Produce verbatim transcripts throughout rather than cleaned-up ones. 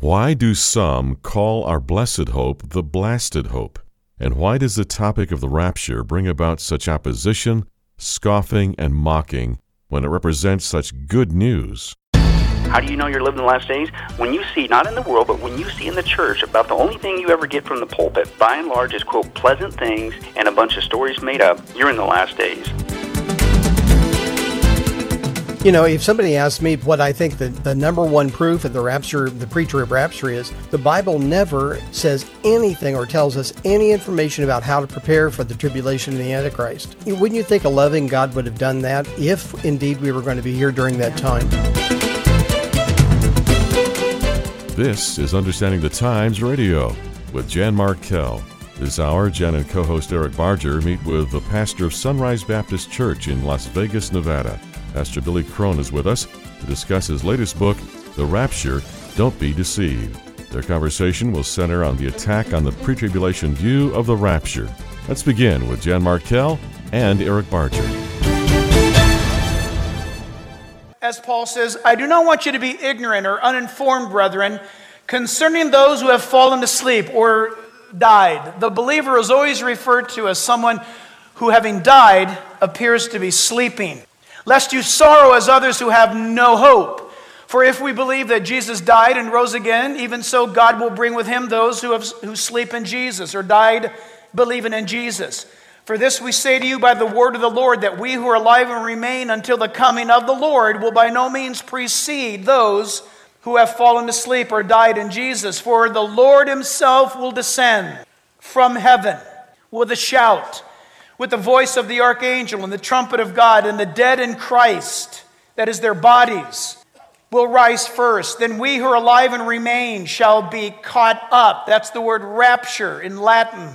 Why do some call our blessed hope the blasted hope? And why does the topic of the rapture bring about such opposition, scoffing, and mocking when it represents such good news? How do you know you're living the last days? When you see, not in the world, but when you see in the church, about the only thing you ever get from the pulpit, by and large, is, quote, pleasant things and a bunch of stories made up, you're in the last days. You know, if somebody asks me what I think the, the number one proof of the rapture, the pre-trib rapture is, the Bible never says anything or tells us any information about how to prepare for the tribulation of the Antichrist. Wouldn't you think a loving God would have done that if indeed we were going to be here during that time? This is Understanding the Times Radio with Jan Markell. This hour, Jan and co-host Eric Barger meet with the pastor of Sunrise Baptist Church in Las Vegas, Nevada. Pastor Billy Crone is with us to discuss his latest book, The Rapture, Don't Be Deceived. Their conversation will center on the attack on the pre-tribulation view of the rapture. Let's begin with Jan Markell and Eric Barger. As Paul says, I do not want you to be ignorant or uninformed, brethren, concerning those who have fallen asleep or died. The believer is always referred to as someone who, having died, appears to be sleeping. Lest you sorrow as others who have no hope. For if we believe that Jesus died and rose again, even so God will bring with him those who have who sleep in Jesus or died believing in Jesus. For this we say to you by the word of the Lord, that we who are alive and remain until the coming of the Lord will by no means precede those who have fallen asleep or died in Jesus. For the Lord himself will descend from heaven with a shout, with the voice of the archangel and the trumpet of God, and the dead in Christ, that is their bodies, will rise first. Then we who are alive and remain shall be caught up. That's the word rapture in Latin,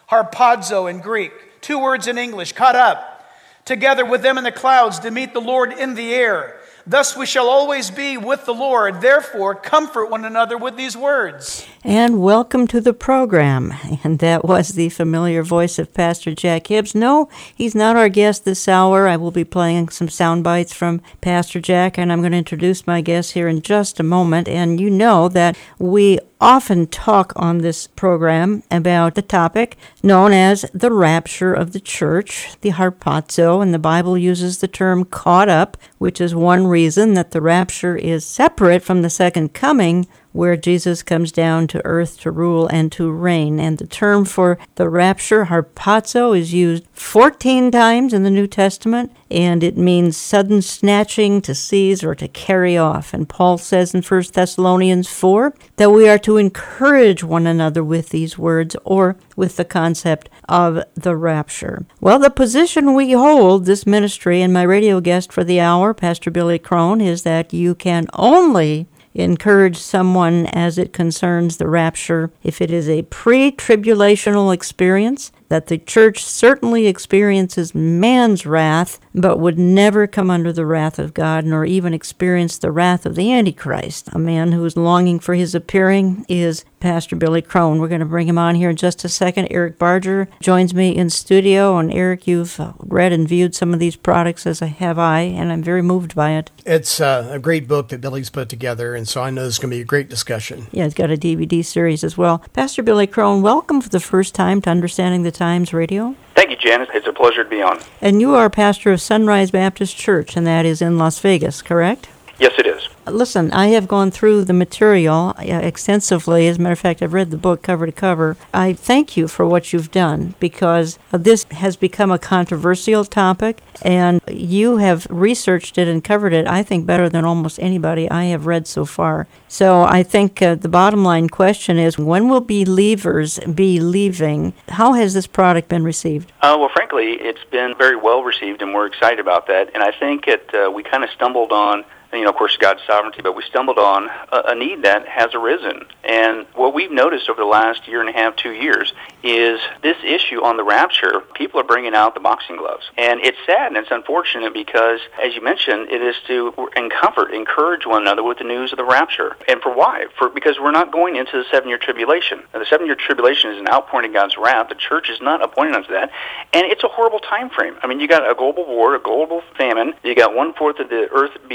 harpazo in Greek. Two words in English, caught up, together with them in the clouds to meet the Lord in the air. Thus we shall always be with the Lord. Therefore, comfort one another with these words. And welcome to the program. And that was the familiar voice of Pastor Jack Hibbs. No, he's not our guest this hour. I will be playing some sound bites from Pastor Jack, and I'm going to introduce my guest here in just a moment. And you know that we often talk on this program about the topic known as the rapture of the church, the harpazo, and the Bible uses the term caught up, which is one reason that the rapture is separate from the second coming, where Jesus comes down to earth to rule and to reign. And the term for the rapture, harpazo, is used fourteen times in the New Testament, and it means sudden snatching, to seize, or to carry off. And Paul says in First Thessalonians four that we are to encourage one another with these words, or with the concept of the rapture. Well, the position we hold, this ministry, and my radio guest for the hour, Pastor Billy Crone, is that you can only encourage someone as it concerns the rapture if it is a pre-tribulational experience, that the church certainly experiences man's wrath, but would never come under the wrath of God, nor even experience the wrath of the Antichrist. A man who is longing for his appearing is Pastor Billy Crone. We're going to bring him on here in just a second. Eric Barger joins me in studio, and Eric, you've read and viewed some of these products, as have I, and I'm very moved by it. It's uh, a great book that Billy's put together, and so I know it's going to be a great discussion. Yeah, it's got a D V D series as well. Pastor Billy Crone, welcome for the first time to Understanding the Times Radio. Thank you, Jan. It's a pleasure to be on. And you are pastor of Sunrise Baptist Church, and that is in Las Vegas, correct? Yes, it is. Listen, I have gone through the material extensively. As a matter of fact, I've read the book cover to cover. I thank you for what you've done, because this has become a controversial topic, and you have researched it and covered it, I think, better than almost anybody I have read so far. So I think uh, the bottom line question is, when will believers be leaving? How has this product been received? Uh, well, frankly, it's been very well received, and we're excited about that. And I think it, uh, we kind of stumbled on, you know, of course, God's sovereignty, but we stumbled on a, a need that has arisen. And what we've noticed over the last year and a half, two years, is this issue on the rapture, people are bringing out the boxing gloves. And it's sad and it's unfortunate because, as you mentioned, it is to in comfort, encourage one another with the news of the rapture. And for why? For because we're not going into the seven-year tribulation. Now, the seven-year tribulation is an outpouring of God's wrath. The church is not appointed unto that. And it's a horrible time frame. I mean, you got a global war, a global famine. You got one-fourth of the earth being annihilated.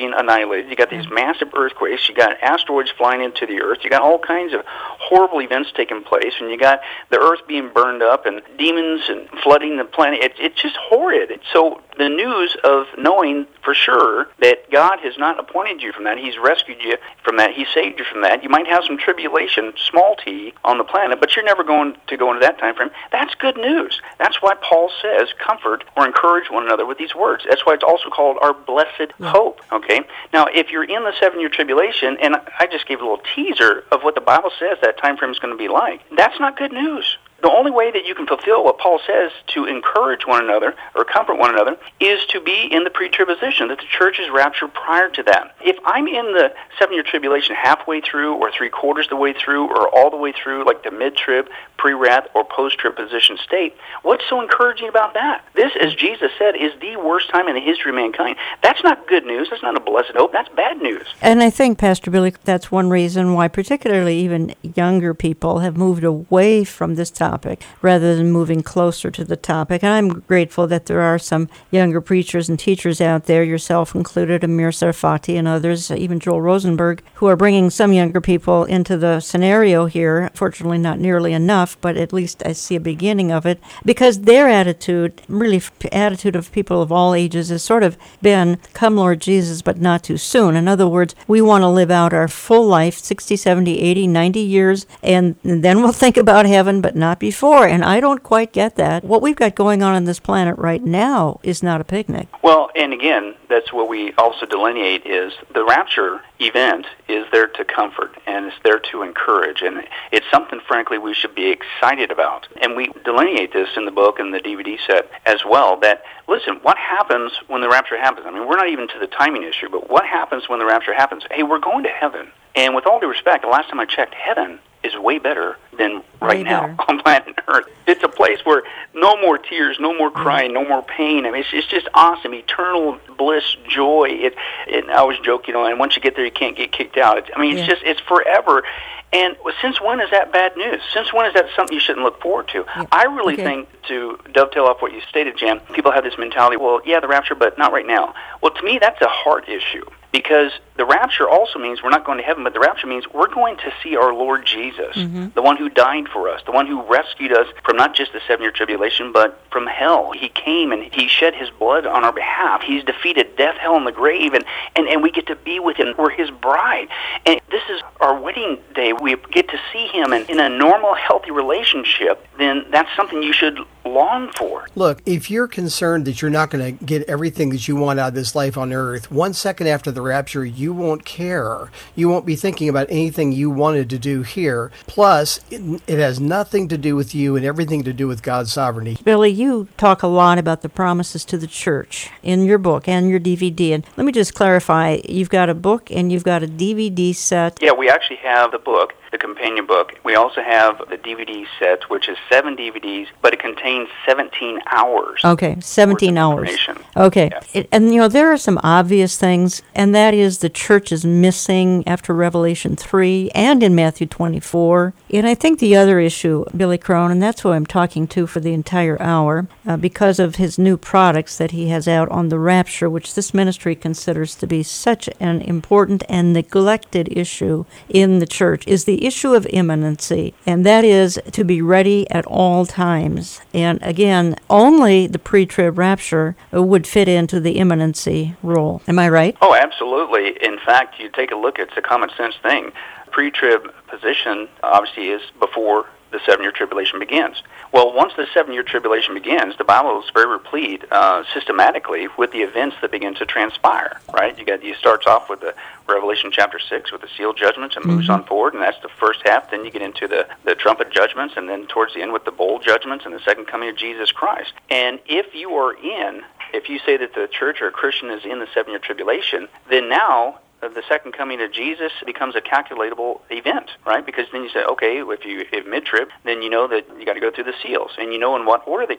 annihilated. You got these massive earthquakes. You got asteroids flying into the earth. You got all kinds of horrible events taking place, and you got the earth being burned up and demons and flooding the planet. It, it's just horrid. So the news of knowing for sure that God has not appointed you from that, He's rescued you from that, He saved you from that. You might have some tribulation, small t, on the planet, but you're never going to go into that time frame. That's good news. That's why Paul says, comfort or encourage one another with these words. That's why it's also called our blessed hope. Okay? Now, if you're in the seven-year tribulation, and I just gave a little teaser of what the Bible says that time frame is going to be like, that's not good news. The only way that you can fulfill what Paul says to encourage one another or comfort one another is to be in the pre-tribulation, that the church is raptured prior to that. If I'm in the seven-year tribulation halfway through or three-quarters the way through or all the way through, like the mid-trib, pre-wrath, or post-trib position state, what's so encouraging about that? This, as Jesus said, is the worst time in the history of mankind. That's not good news. That's not a blessed hope. That's bad news. And I think, Pastor Billy, that's one reason why particularly even younger people have moved away from this topic rather than moving closer to the topic. And I'm grateful that there are some younger preachers and teachers out there, yourself included, Amir Sarfati and others, even Joel Rosenberg, who are bringing some younger people into the scenario here. Fortunately, not nearly enough, but at least I see a beginning of it, because their attitude, really attitude of people of all ages, has sort of been, come Lord Jesus, but not too soon. In other words, we want to live out our full life, sixty, seventy, eighty, ninety years, and then we'll think about heaven, but not before. And I don't quite get that. What we've got going on on this planet right now is not a picnic. Well, and again, that's what we also delineate is the rapture event is there to comfort and it's there to encourage, and it's something, frankly, we should be excited about. And we delineate this in the book and the D V D set as well, that, listen, what happens when the rapture happens? I mean, we're not even to the timing issue, but what happens when the rapture happens? Hey, we're going to heaven. And with all due respect, the last time I checked, heaven is way better than right way now better. on planet Earth. It's a place where no more tears, no more crying, no more pain. I mean, it's, it's just awesome, eternal bliss, joy. It, it, I always joke, you know, and once you get there, you can't get kicked out. It's, I mean, it's yeah. just, it's forever. And since when is that bad news? Since when is that something you shouldn't look forward to? Yeah. I really Okay. think, to dovetail off what you stated, Jan, people have this mentality, well, yeah, the rapture, but not right now. Well, to me, that's a heart issue. Because the rapture also means we're not going to heaven, but the rapture means we're going to see our Lord Jesus, mm-hmm. the one who died for us, the one who rescued us from not just the seven-year tribulation, but from hell. He came and He shed His blood on our behalf. He's defeated death, hell, and the grave, and, and, and we get to be with Him. We're His bride. And this is our wedding day. We get to see Him, and in a normal, healthy relationship, then that's something you should long for. Look, if you're concerned that you're not going to get everything that you want out of this life on earth, one second after the rapture, you won't care. You won't be thinking about anything you wanted to do here. Plus, it, it has nothing to do with you and everything to do with God's sovereignty. Billy, you talk a lot about the promises to the church in your book and your D V D. And let me just clarify, you've got a book and you've got a D V D set. Yeah, we actually have the book, the companion book. We also have the D V D set, which is seven D V Ds, but it contains seventeen hours. Okay, seventeen hours. Okay. Yeah. It, and, you know, there are some obvious things, and that is the church is missing after Revelation three and in Matthew twenty-four. And I think the other issue, Billy Crone, and that's who I'm talking to for the entire hour, uh, because of his new products that he has out on the rapture, which this ministry considers to be such an important and neglected issue in the church, is the issue of imminency, and that is to be ready at all times. And again, only the pre-trib rapture would fit into the imminency rule. Am I right? Oh, absolutely. In fact, you take a look, it's a common sense thing. Pre-trib position obviously is before the seven-year tribulation begins. Well, once the seven-year tribulation begins, the Bible is very replete uh, systematically with the events that begin to transpire, right? You got you starts off with the Revelation chapter six with the seal judgments and moves mm-hmm. on forward, and that's the first half. Then you get into the, the trumpet judgments, and then towards the end with the bowl judgments and the second coming of Jesus Christ. And if you are in, if you say that the church or a Christian is in the seven-year tribulation, then now the second coming of Jesus becomes a calculatable event, right? Because then you say, okay, if you if mid-trib, then you know that you got to go through the seals, and you know in what order they come.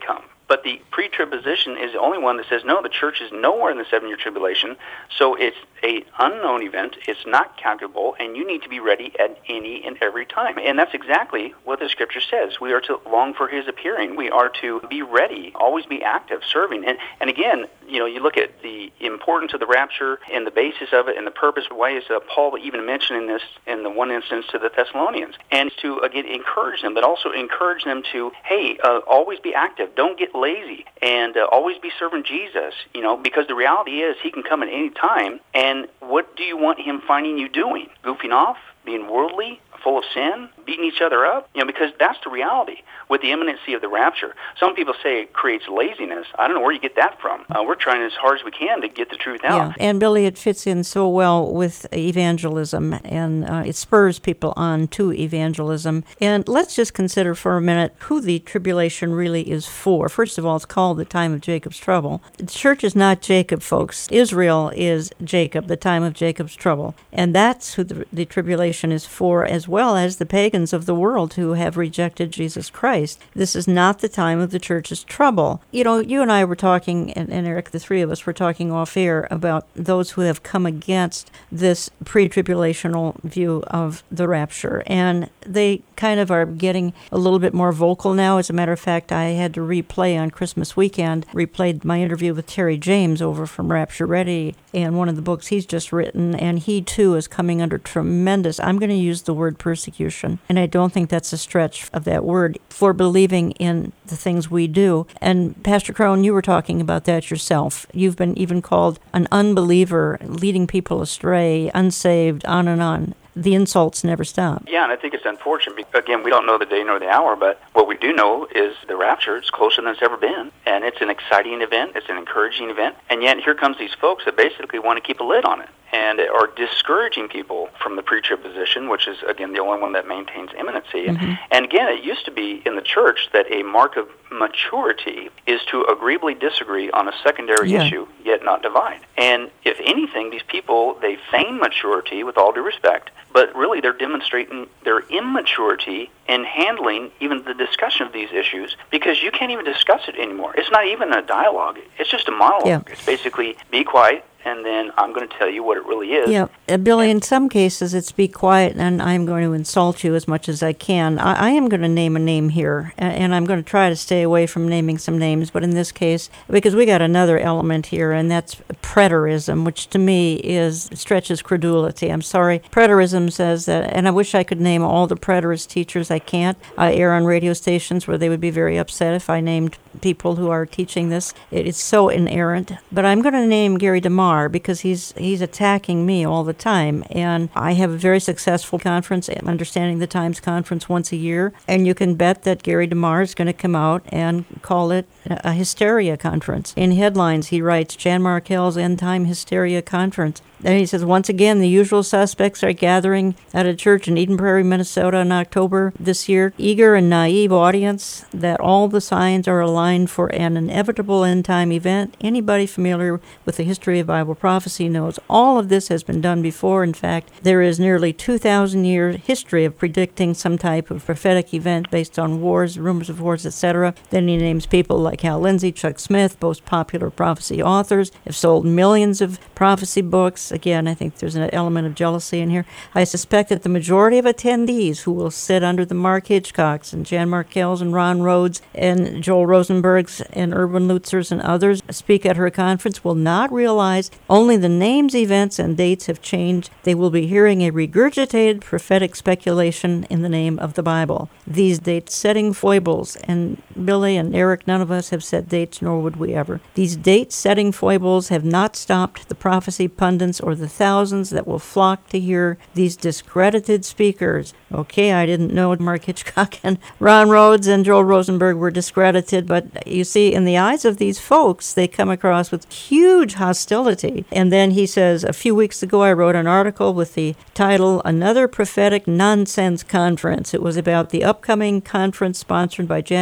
But the pre-trib position is the only one that says, no, the church is nowhere in the seven-year tribulation, so it's a unknown event, it's not calculable, and you need to be ready at any and every time. And that's exactly what the Scripture says. We are to long for His appearing. We are to be ready, always be active, serving. And, and again, you know, you look at the importance of the rapture and the basis of it and the purpose. Why is uh, Paul even mentioning this in the one instance to the Thessalonians? And to, again, encourage them, but also encourage them to, hey, uh, always be active. Don't get lazy, and uh, always be serving Jesus, you know, because the reality is He can come at any time. And what do you want Him finding you doing? Goofing off? Being worldly? Full of sin? Beating each other up? You know, because that's the reality with the imminency of the rapture. Some people say it creates laziness. I don't know where you get that from. Uh, we're trying as hard as we can to get the truth out. Yeah, and Billy, it fits in so well with evangelism, and uh, it spurs people on to evangelism. And let's just consider for a minute who the tribulation really is for. First of all, it's called the time of Jacob's trouble. The church is not Jacob, folks. Israel is Jacob, the time of Jacob's trouble. And that's who the, the tribulation is for, as well as the pagans of the world who have rejected Jesus Christ. This is not the time of the church's trouble. You know, you and I were talking, and, and Eric, the three of us were talking off air about those who have come against this pre-tribulational view of the rapture. And they kind of are getting a little bit more vocal now. As a matter of fact, I had to replay on Christmas weekend, replayed my interview with Terry James over from Rapture Ready and one of the books he's just written. And he, too, is coming under tremendous, I'm going to use the word persecution, and I don't think that's a stretch of that word, for believing in the things we do. And Pastor Crone, you were talking about that yourself. You've been even called an unbeliever, leading people astray, unsaved, on and on. The insults never stop. Yeah, and I think it's unfortunate. Because, again, we don't know the day nor the hour, but what we do know is the rapture is closer than it's ever been. And it's an exciting event. It's an encouraging event. And yet here comes these folks that basically want to keep a lid on it and are discouraging people from the pre-trib position, which is, again, the only one that maintains imminency. Mm-hmm. And, and again, it used to be in the church that a mark of maturity is to agreeably disagree on a secondary yeah. issue, yet not divide. And if anything, these people, they feign maturity with all due respect, but really they're demonstrating their immaturity in handling even the discussion of these issues, because you can't even discuss it anymore. It's not even a dialogue. It's just a monologue. Yeah. It's basically be quiet, and then I'm going to tell you what it really is. Yeah, uh, Billy, in some cases it's be quiet and I'm going to insult you as much as I can. I, I am going to name a name here, and, and I'm going to try to stay away from naming some names, but in this case, because we got another element here, and that's preterism, which to me is stretches credulity. I'm sorry. Preterism says that, and I wish I could name all the preterist teachers. I can't. I air on radio stations where they would be very upset if I named people who are teaching this. It is so inerrant. But I'm going to name Gary DeMar, because he's he's attacking me all the time. And I have a very successful conference, Understanding the Times conference, once a year. And you can bet that Gary DeMar is going to come out and call it a hysteria conference. In headlines, he writes, Jan Markell's End Time Hysteria Conference. Then he says, once again, the usual suspects are gathering at a church in Eden Prairie, Minnesota in October this year. Eager and naive audience that all the signs are aligned for an inevitable end-time event. Anybody familiar with the history of Bible prophecy knows all of this has been done before. In fact, there is nearly two thousand year history of predicting some type of prophetic event based on wars, rumors of wars, et cetera. Then he names people like Hal Lindsey, Chuck Smith, most popular prophecy authors, have sold millions of prophecy books. Again, I think there's an element of jealousy in here. I suspect that the majority of attendees who will sit under the Mark Hitchcocks and Jan Markell's and Ron Rhodes and Joel Rosenberg's and Erwin Lutzer's and others speak at her conference will not realize only the names, events, and dates have changed. They will be hearing a regurgitated prophetic speculation in the name of the Bible. These date-setting foibles, and Billy and Eric, none of us have set dates, nor would we ever. These date-setting foibles have not stopped the prophecy pundits or the thousands that will flock to hear these discredited speakers. Okay, I didn't know Mark Hitchcock and Ron Rhodes and Joel Rosenberg were discredited, but you see, in the eyes of these folks, they come across with huge hostility. And then he says, a few weeks ago, I wrote an article with the title, Another Prophetic Nonsense Conference. It was about the upcoming conference sponsored by Jan Markell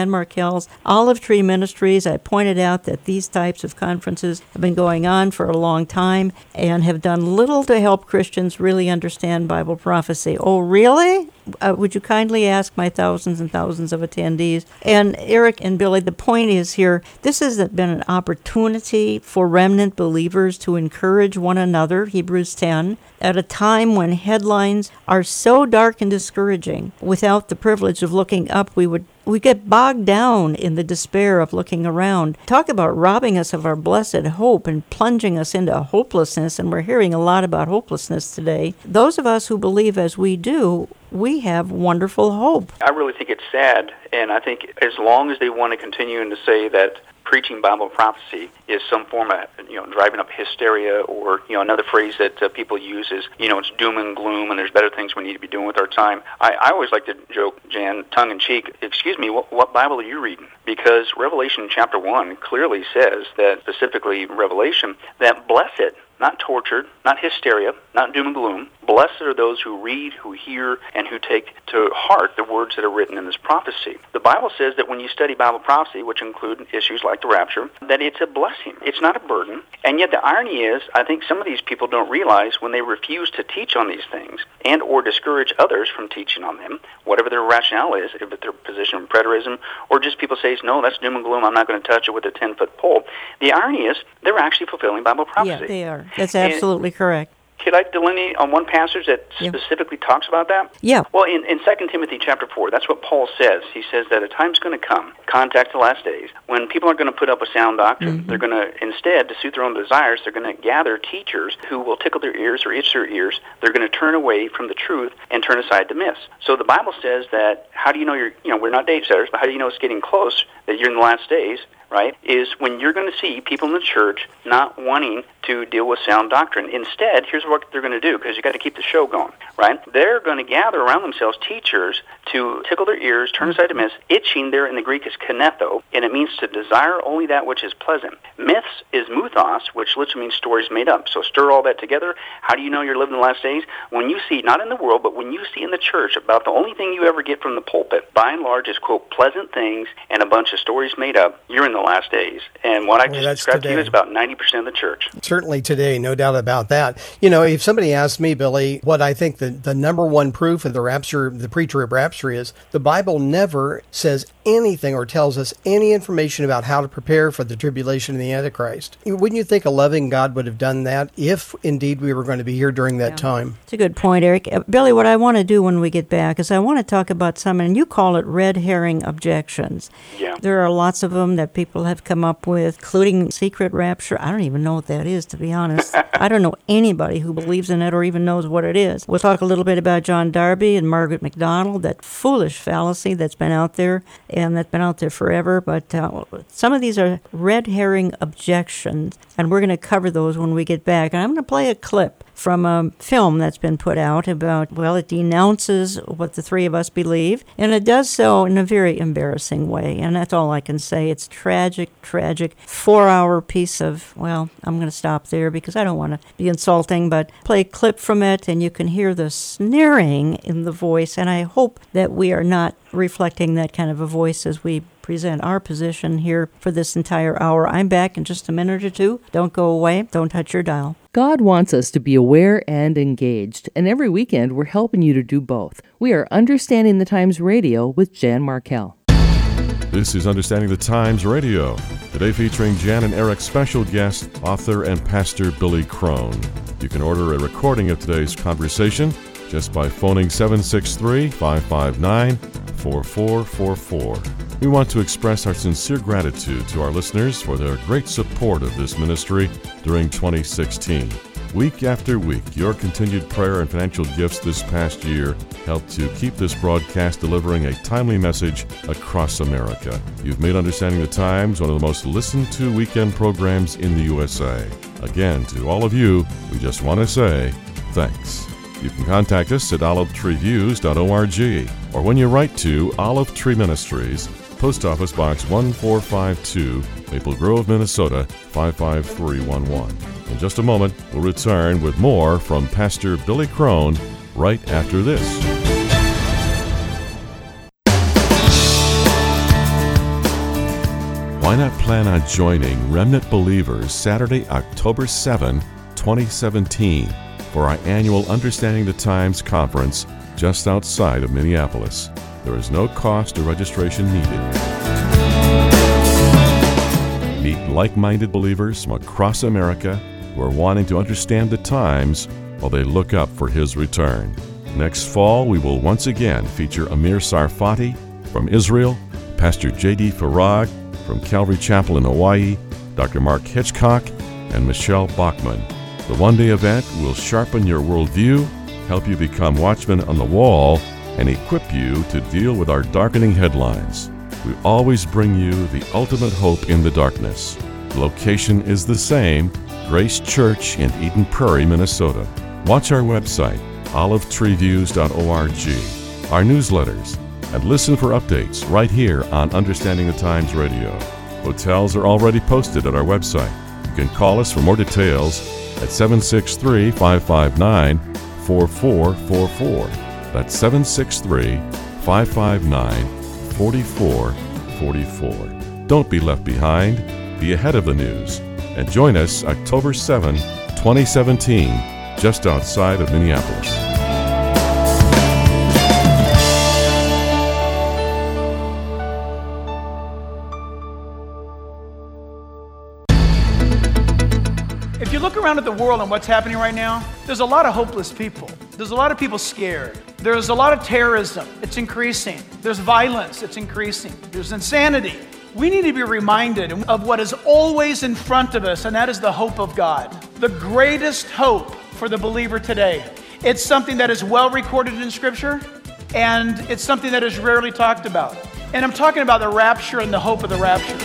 Kells Olive Tree Ministries. I pointed out that these types of conferences have been going on for a long time and have done little to help Christians really understand Bible prophecy. Oh, really? Uh, would you kindly ask my thousands and thousands of attendees? And Eric and Billy, the point is here, this has been an opportunity for remnant believers to encourage one another, Hebrews ten, at a time when headlines are so dark and discouraging. Without the privilege of looking up, we would we get bogged down in the despair of looking around. Talk about robbing us of our blessed hope and plunging us into hopelessness, and we're hearing a lot about hopelessness today. Those of us who believe as we do, we have wonderful hope. I really think it's sad, and I think as long as they want to continue to say that preaching Bible prophecy is some form of, you know, driving up hysteria, or, you know, another phrase that uh, people use is, you know, it's doom and gloom and there's better things we need to be doing with our time. I, I always like to joke, Jan, tongue-in-cheek, excuse me, what, what Bible are you reading? Because Revelation chapter one clearly says that, specifically Revelation, that blessed, not tortured, not hysteria, not doom and gloom. Blessed are those who read, who hear, and who take to heart the words that are written in this prophecy. The Bible says that when you study Bible prophecy, which include issues like the rapture, that it's a blessing. It's not a burden. And yet the irony is, I think some of these people don't realize when they refuse to teach on these things and or discourage others from teaching on them, whatever their rationale is, if it's their position of preterism, or just people say, no, that's doom and gloom, I'm not going to touch it with a ten-foot pole. The irony is, they're actually fulfilling Bible prophecy. Yeah, they are. That's absolutely and, correct. Could I delineate on one passage that yeah. specifically talks about that? Yeah. Well, in, in Second Timothy chapter four, that's what Paul says. He says that a time's going to come, contact the last days, when people are going to put up a sound doctrine. Mm-hmm. They're going to, instead, to suit their own desires, they're going to gather teachers who will tickle their ears or itch their ears. They're going to turn away from the truth and turn aside to myths. So the Bible says that, how do you know you're, you know, we're not date setters, but how do you know it's getting close, that you're in the last days? Right, is when you're going to see people in the church not wanting to deal with sound doctrine. Instead, here's what they're going to do, because you've got to keep the show going, right? They're going to gather around themselves teachers to tickle their ears, turn aside to myths. Itching there in the Greek is kinetho, and it means to desire only that which is pleasant. Myths is muthos, which literally means stories made up. So stir all that together. How do you know you're living the last days? When you see, not in the world, but when you see in the church about the only thing you ever get from the pulpit, by and large, is, quote, pleasant things and a bunch of stories made up, you're in the last days. And what I just well, described today. to you is about ninety percent of the church. Certainly today, no doubt about that. You know, if somebody asks me, Billy, what I think the, the number one proof of the rapture, the pre-trib rapture is, the Bible never says anything or tells us any information about how to prepare for the tribulation of the Antichrist. Wouldn't you think a loving God would have done that if indeed we were going to be here during that yeah. time? It's a good point, Eric. Uh, Billy, what I want to do when we get back is I want to talk about some, and you call it red herring objections. Yeah. There are lots of them that people have come up with, including secret rapture. I don't even know what that is, to be honest. I don't know anybody who believes in it or even knows what it is. We'll talk a little bit about John Darby and Margaret MacDonald, that foolish fallacy that's been out there and that's been out there forever. But uh, some of these are red herring objections, and we're going to cover those when we get back. And I'm going to play a clip from a film that's been put out about, well, it denounces what the three of us believe, and it does so in a very embarrassing way, and that's all I can say. It's tragic, tragic, four-hour piece of, well, I'm going to stop there because I don't want to be insulting, but play a clip from it, and you can hear the sneering in the voice, and I hope that we are not reflecting that kind of a voice as we present our position here for this entire hour. I'm back in just a minute or two. Don't go away. Don't touch your dial. God wants us to be aware and engaged, and every weekend we're helping you to do both. We are Understanding the Times Radio with Jan Markell. This is Understanding the Times Radio, today featuring Jan and Eric's special guest, author and pastor Billy Crone. You can order a recording of today's conversation just by phoning seven six three, five five nine, four four four four. We want to express our sincere gratitude to our listeners for their great support of this ministry during twenty sixteen. Week after week, your continued prayer and financial gifts this past year helped to keep this broadcast delivering a timely message across America. You've made Understanding the Times one of the most listened to weekend programs in the U S A. Again, to all of you, we just want to say thanks. You can contact us at olive tree views dot org, or when you write to Olive Tree Ministries, Post Office Box one four five two, Maple Grove, Minnesota five five three one one. In just a moment, we'll return with more from Pastor Billy Crone right after this. why not plan on joining Remnant Believers Saturday, October seventh, twenty seventeen for our annual Understanding the Times conference just outside of Minneapolis. There is no cost or registration needed. Meet like-minded believers from across America who are wanting to understand the times while they look up for His return. Next fall, we will once again feature Amir Sarfati from Israel, Pastor J D Farag from Calvary Chapel in Hawaii, Doctor Mark Hitchcock, and Michelle Bachman. The one-day event will sharpen your worldview, help you become watchmen on the wall, and equip you to deal with our darkening headlines. We always bring you the ultimate hope in the darkness. The location is the same, Grace Church in Eden Prairie, Minnesota. Watch our website, olive tree views dot org, our newsletters, and listen for updates right here on Understanding the Times Radio. Hotels are already posted at our website. You can call us for more details at seven six three, five five nine, four four four four. That's seven six three, five five nine, four four four four. Don't be left behind. Be ahead of the news. And join us October seventh, twenty seventeen, just outside of Minneapolis. If you look around at the world and what's happening right now, there's a lot of hopeless people. There's a lot of people scared. There's a lot of terrorism. It's increasing. There's violence. It's increasing. There's insanity. We need to be reminded of what is always in front of us, and that is the hope of God. The greatest hope for the believer today. It's something that is well recorded in Scripture, and it's something that is rarely talked about. And I'm talking about the rapture and the hope of the rapture.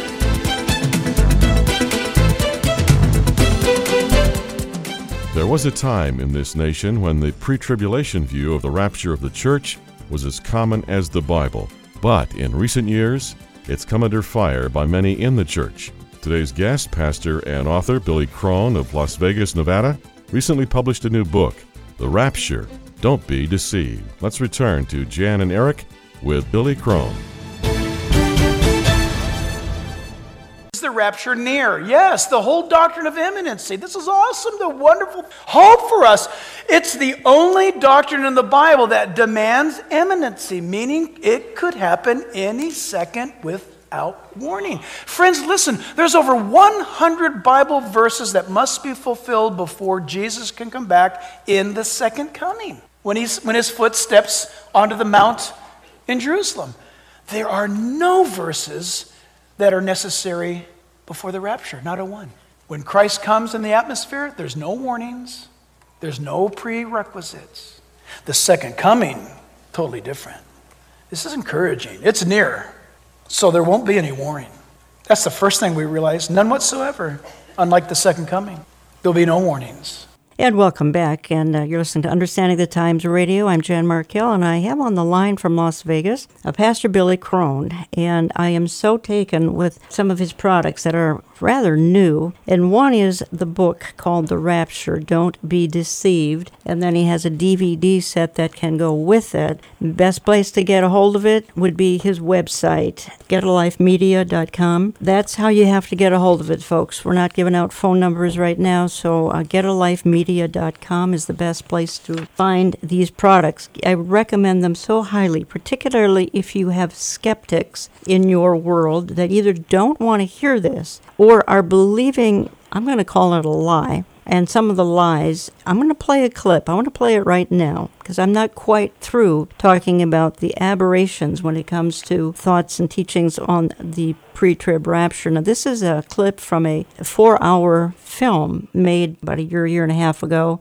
There was a time in this nation when the pre-tribulation view of the rapture of the church was as common as the Bible. But in recent years, it's come under fire by many in the church. Today's guest, pastor and author Billy Crone of Las Vegas, Nevada, recently published a new book, The Rapture, Don't Be Deceived. Let's return to Jan and Eric with Billy Crone. Is the rapture near? Yes, the whole doctrine of imminency. This is awesome, the wonderful hope for us. It's the only doctrine in the Bible that demands imminency, meaning it could happen any second without warning. Friends, listen, there's over one hundred Bible verses that must be fulfilled before Jesus can come back in the second coming, when he's when his foot steps onto the mount in Jerusalem. There are no verses that are necessary before the rapture, not a one. When Christ comes in the atmosphere, there's no warnings, there's no prerequisites. The second coming, totally different. This is encouraging. It's near, so there won't be any warning. That's the first thing we realize, none whatsoever, unlike the second coming. There'll be no warnings. And welcome back, and uh, you're listening to Understanding the Times Radio. I'm Jan Markell, and I have on the line from Las Vegas uh, Pastor Billy Crone, and I am so taken with some of his products that are rather new, and one is the book called The Rapture, Don't Be Deceived, and then he has a D V D set that can go with it. Best place to get a hold of it would be his website, get a life media dot com. That's how you have to get a hold of it, folks. We're not giving out phone numbers right now, so uh, get a life media dot com is the best place to find these products. I recommend them so highly, particularly if you have skeptics in your world that either don't want to hear this or are believing, I'm going to call it a lie, and some of the lies, I'm going to play a clip. I want to play it right now because I'm not quite through talking about the aberrations when it comes to thoughts and teachings on the pre-trib rapture. Now, this is a clip from a four-hour film made about a year, year and a half ago.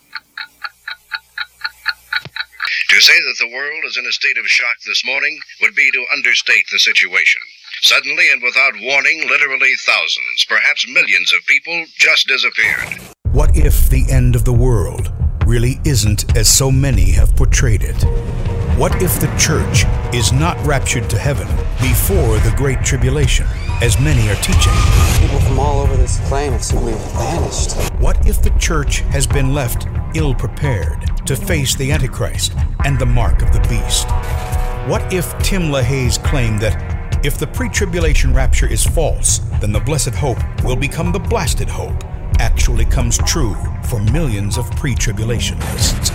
To say that the world is in a state of shock this morning would be to understate the situation. Suddenly and without warning, literally thousands, perhaps millions of people just disappeared. What if the end of the world really isn't as so many have portrayed it? What if the church is not raptured to heaven before the Great Tribulation, as many are teaching? People from all over this plane have simply vanished. What if the church has been left ill-prepared to face the Antichrist and the mark of the beast? What if Tim LaHaye's claim that If the pre-tribulation rapture is false, then the blessed hope will become the blasted hope, actually comes true for millions of pre-tribulationists.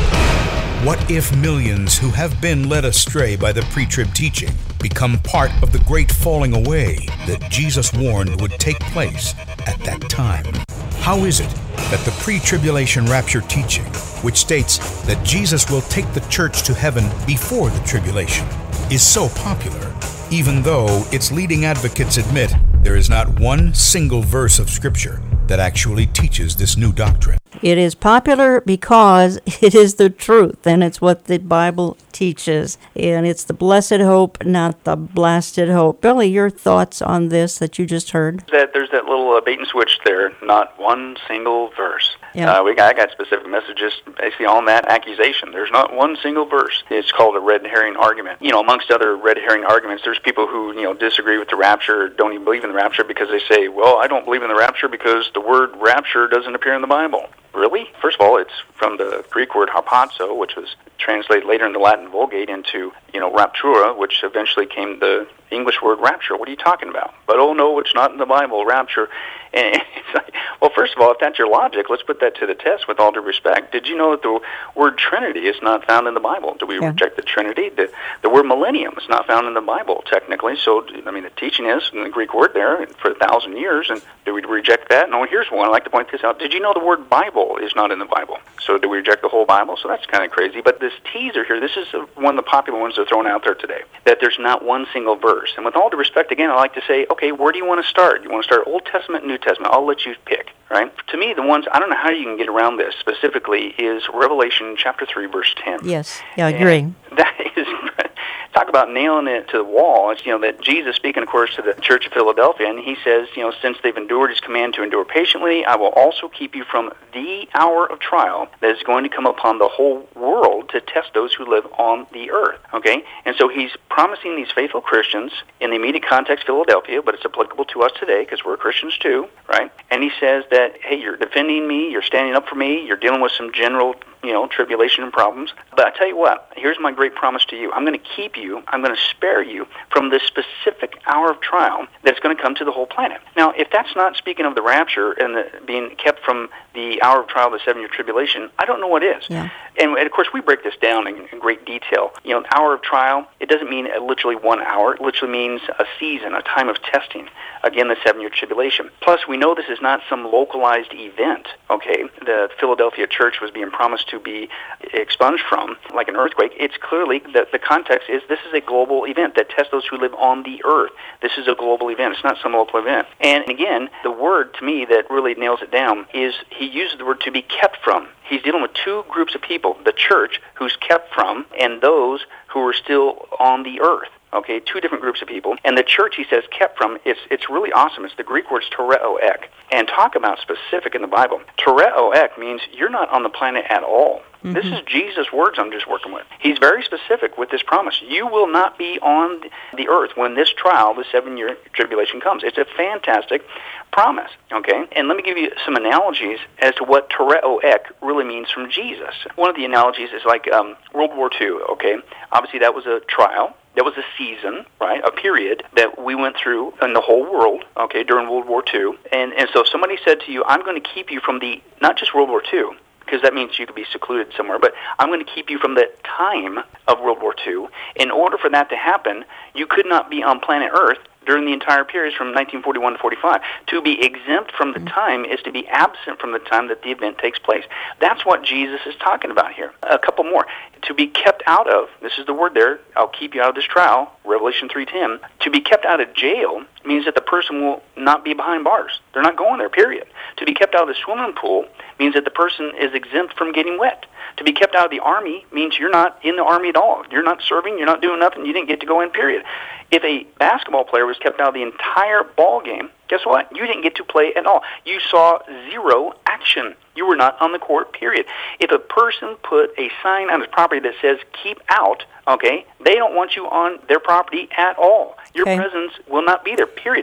What if millions who have been led astray by the pre-trib teaching become part of the great falling away that Jesus warned would take place at that time? How is it that the pre-tribulation rapture teaching, which states that Jesus will take the church to heaven before the tribulation, is so popular, even though its leading advocates admit there is not one single verse of Scripture that actually teaches this new doctrine? It is popular because it is the truth, and it's what the Bible teaches. And it's the blessed hope, not the blasted hope. Billy, your thoughts on this that you just heard? That there's that little uh, bait and switch there, not one single verse. Yeah. Uh, we got, I got specific messages basically on that accusation. There's not one single verse. It's called a red herring argument. You know, amongst other red herring arguments, there's people who, you know, disagree with the rapture, don't even believe in the rapture because they say, well, I don't believe in the rapture because the word rapture doesn't appear in the Bible. Really? First of all, it's from the Greek word harpazo, which was translated later in the Latin Vulgate into, you know, raptura, which eventually came the English word rapture. What are you talking about? But, oh, no, it's not in the Bible, rapture. And it's like, well, first of all, if that's your logic, let's put that to the test with all due respect. Did you know that the word Trinity is not found in the Bible? Do we yeah. reject the Trinity? The, the word millennium is not found in the Bible, technically. So, I mean, the teaching is in the Greek word there for a thousand years, and do we reject that? No, here's one. I'd like to point this out. Did you know the word Bible is not in the Bible? So do we reject the whole Bible? So that's kind of crazy. But this teaser here, this is one of the popular ones that are thrown out there today, that there's not one single verse. And with all due respect, again, I like to say, okay, where do you want to start? You want to start Old Testament, New Testament? I'll let you pick, right? To me, the ones, I don't know how you can get around this specifically, is Revelation chapter three, verse ten. Yes, yeah, I agree. And that is, talk about nailing it to the wall. It's, you know, that Jesus speaking, of course, to the church of Philadelphia, and he says, you know, since they've endured his command to endure patiently, I will also keep you from the hour of trial that is going to come upon the whole world to test those who live on the earth, okay? And so he's promising these faithful Christians, in the immediate context, Philadelphia, but it's applicable to us today because we're Christians too, right? And he says that, hey, you're defending me, you're standing up for me, you're dealing with some general, you know, tribulation and problems. But I tell you what, here's my great promise to you. I'm going to keep you, I'm going to spare you from this specific hour of trial that's going to come to the whole planet. Now, if that's not speaking of the rapture and the, being kept from the hour of trial of the seven-year tribulation, I don't know what is. Yeah. And, and, of course, we break this down in, in great detail. You know, an hour of trial, it doesn't mean literally one hour. It literally means a season, a time of testing. Again, the seven-year tribulation. Plus, we know this is not some localized event, okay? The Philadelphia church was being promised to be expunged from, like an earthquake. It's clearly, the, the context is this is a global event that tests those who live on the earth. This is a global event. It's not some local event. And again, the word to me that really nails it down is he uses the word to be kept from. He's dealing with two groups of people, the church, who's kept from, and those who are still on the earth. Okay, two different groups of people. And the church, he says, kept from, it's it's really awesome. It's the Greek word tereo ek. And talk about specific in the Bible. Tereo ek means you're not on the planet at all. Mm-hmm. This is Jesus' words I'm just working with. He's very specific with this promise. You will not be on the earth when this trial, the seven-year tribulation, comes. It's a fantastic promise, okay? And let me give you some analogies as to what tereo ek really means from Jesus. One of the analogies is like um, World War Two, okay? Obviously, that was a trial. That was a season, right, a period that we went through in the whole world, okay, during World War Two. And, and so if somebody said to you, I'm going to keep you from the, not just World War Two, because that means you could be secluded somewhere, but I'm going to keep you from the time of World War Two. In order for that to happen, you could not be on planet Earth during the entire period from nineteen forty-one to forty-five. To be exempt from the time is to be absent from the time that the event takes place. That's what Jesus is talking about here. A couple more. To be kept out of, this is the word there, I'll keep you out of this trial, Revelation three ten. To be kept out of jail means that the person will not be behind bars. They're not going there, period. To be kept out of the swimming pool means that the person is exempt from getting wet. To be kept out of the army means you're not in the army at all. You're not serving, you're not doing nothing, you didn't get to go in, period. If a basketball player was kept out of the entire ball game, guess what? You didn't get to play at all. You saw zero action. You were not on the court, period. If a person put a sign on his property that says, keep out, okay, they don't want you on their property at all. Your okay. presence will not be there, period.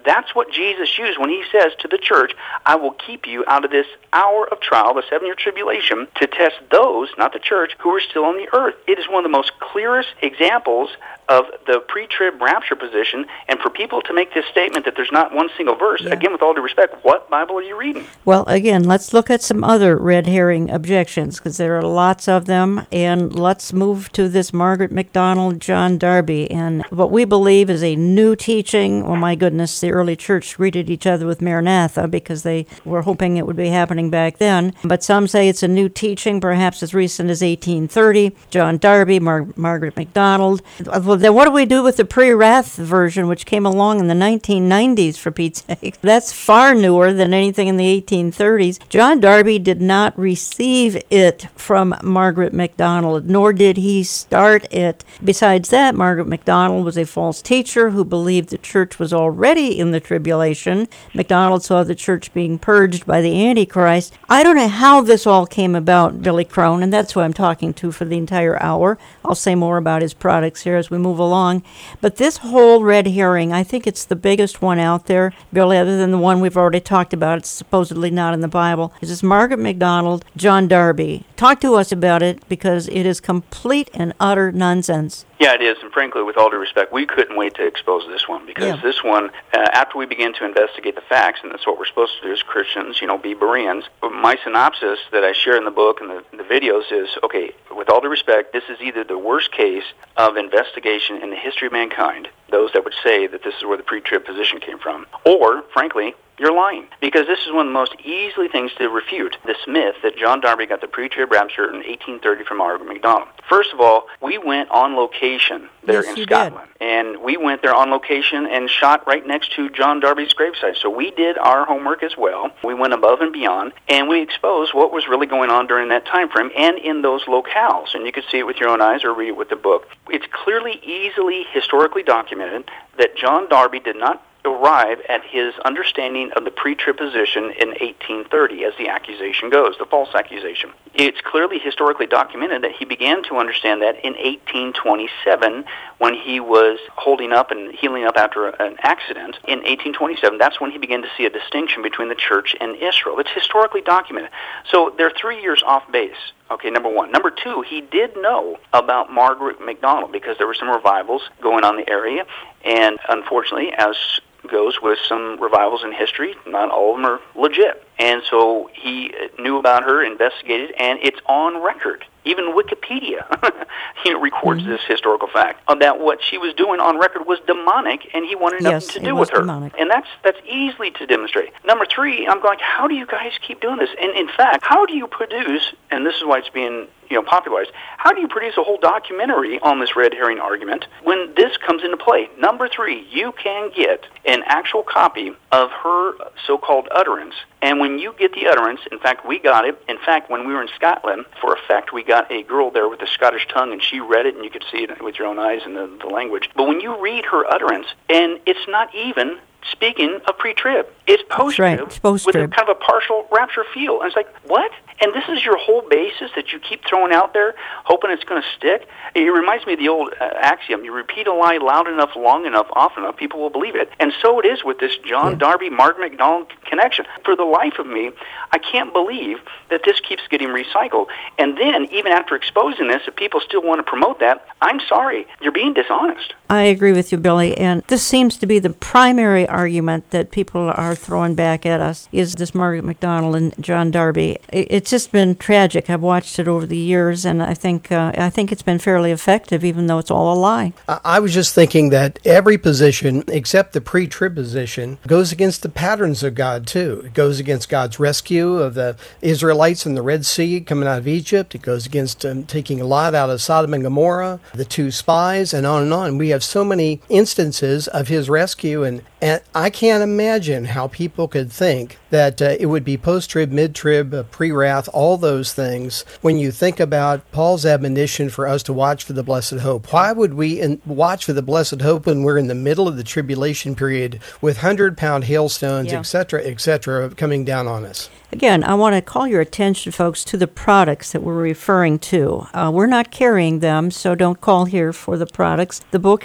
That's what Jesus used when he says to the church, I will keep you out of this hour of trial, the seven-year tribulation, to test those, not the church, who are still on the earth. It is one of the most clearest examples of the pre-trib rapture position, and for people to make this statement that there's not one single verse, yeah. again, with all due respect, what Bible are you reading? Well, again, let's look at some other red herring objections, because there are lots of them, and let's move to this Margaret MacDonald, John Darby, and what we believe is a new teaching. Oh my goodness, the early church greeted each other with Maranatha because they were hoping it would be happening back then, but some say it's a new teaching, perhaps as recent as eighteen thirty. John Darby, Mar- Margaret MacDonald. Well, then what do we do with the pre-wrath version, which came along in the nineteen nineties, for Pete's sake? That's far newer than anything in the eighteen thirties. John Darby did not receive it from Margaret MacDonald, nor did he start it. Besides that, Margaret MacDonald was a false teacher who believed the church was already in the tribulation. MacDonald saw the church being purged by the Antichrist. I don't know how this all came about, Billy Crone, and that's who I'm talking to for the entire hour. I'll say more about his products here as we move along. But this whole red herring, I think it's the biggest one out there, Billy, other than the one we've already talked about. It's supposedly not in the Bible. Is this Margaret MacDonald, John Darby? Talk to us about it, because it is complete and utter nonsense. Yeah, it is, and frankly, with all due respect, we couldn't wait to expose this one, because yeah. this one, uh, after we begin to investigate the facts, and that's what we're supposed to do as Christians, you know, be Bereans, but my synopsis that I share in the book and the, the videos is, okay, with all due respect, this is either the worst case of investigation in the history of mankind, those that would say that this is where the pre-trib position came from, or, frankly, you're lying, because this is one of the most easily things to refute, this myth that John Darby got the pre-trib rapture in eighteen thirty from Margaret MacDonald. First of all, we went on location there yes, in Scotland, did. and we went there on location and shot right next to John Darby's gravesite. So we did our homework as well. We went above and beyond, and we exposed what was really going on during that time frame and in those locales. And you could see it with your own eyes or read it with the book. It's clearly, easily, historically documented that John Darby did not arrive at his understanding of the pre-trib position in eighteen thirty, as the accusation goes, the false accusation. It's clearly historically documented that he began to understand that in eighteen twenty-seven, when he was holding up and healing up after an accident. In eighteen twenty-seven, that's when he began to see a distinction between the church and Israel. It's historically documented. So they're three years off base. Okay, number one. Number two, he did know about Margaret MacDonald because there were some revivals going on in the area, and unfortunately, as goes with some revivals in history, not all of them are legit. And so he knew about her, investigated, and it's on record. Even Wikipedia you know, records mm-hmm. this historical fact that what she was doing on record was demonic, and he wanted nothing yes, to do with her. Demonic. And that's that's easily to demonstrate. Number three, I'm like, how do you guys keep doing this? And in fact, how do you produce, and this is why it's being you know popularized, how do you produce a whole documentary on this red herring argument when this comes into play? Number three, you can get an actual copy of her so-called utterance. And when you get the utterance, in fact, we got it. In fact, when we were in Scotland, for a fact, we got a girl there with a Scottish tongue, and she read it, and you could see it with your own eyes in the, the language. But when you read her utterance, and it's not even speaking of pre-trib, it's post-trib, right. post-trib. with a kind of a partial rapture feel. And it's like, what? And this is your whole basis that you keep throwing out there, hoping it's going to stick? It reminds me of the old uh, axiom, you repeat a lie loud enough, long enough, often enough, people will believe it. And so it is with this John yeah. Darby, Margaret MacDonald connection. For the life of me, I can't believe that this keeps getting recycled. And then, even after exposing this, if people still want to promote that, I'm sorry, you're being dishonest. I agree with you, Billy, and this seems to be the primary argument that people are throwing back at us, is this Margaret MacDonald and John Darby. It's just been tragic. I've watched it over the years, and I think uh, I think it's been fairly effective, even though it's all a lie. I was just thinking that every position, except the pre-trib position, goes against the patterns of God, too. It goes against God's rescue of the Israelites in the Red Sea coming out of Egypt. It goes against um, taking Lot out of Sodom and Gomorrah, the two spies, and on and on. We have so many instances of his rescue, and, and I can't imagine how people could think that uh, it would be post-trib, mid-trib, uh, pre-wrath, all those things, when you think about Paul's admonition for us to watch for the blessed hope. Why would we in, watch for the blessed hope when we're in the middle of the tribulation period with hundred-pound hailstones, yeah. et cetera, et cetera, coming down on us? Again, I want to call your attention, folks, to the products that we're referring to. Uh, we're not carrying them, so don't call here for the products. The book is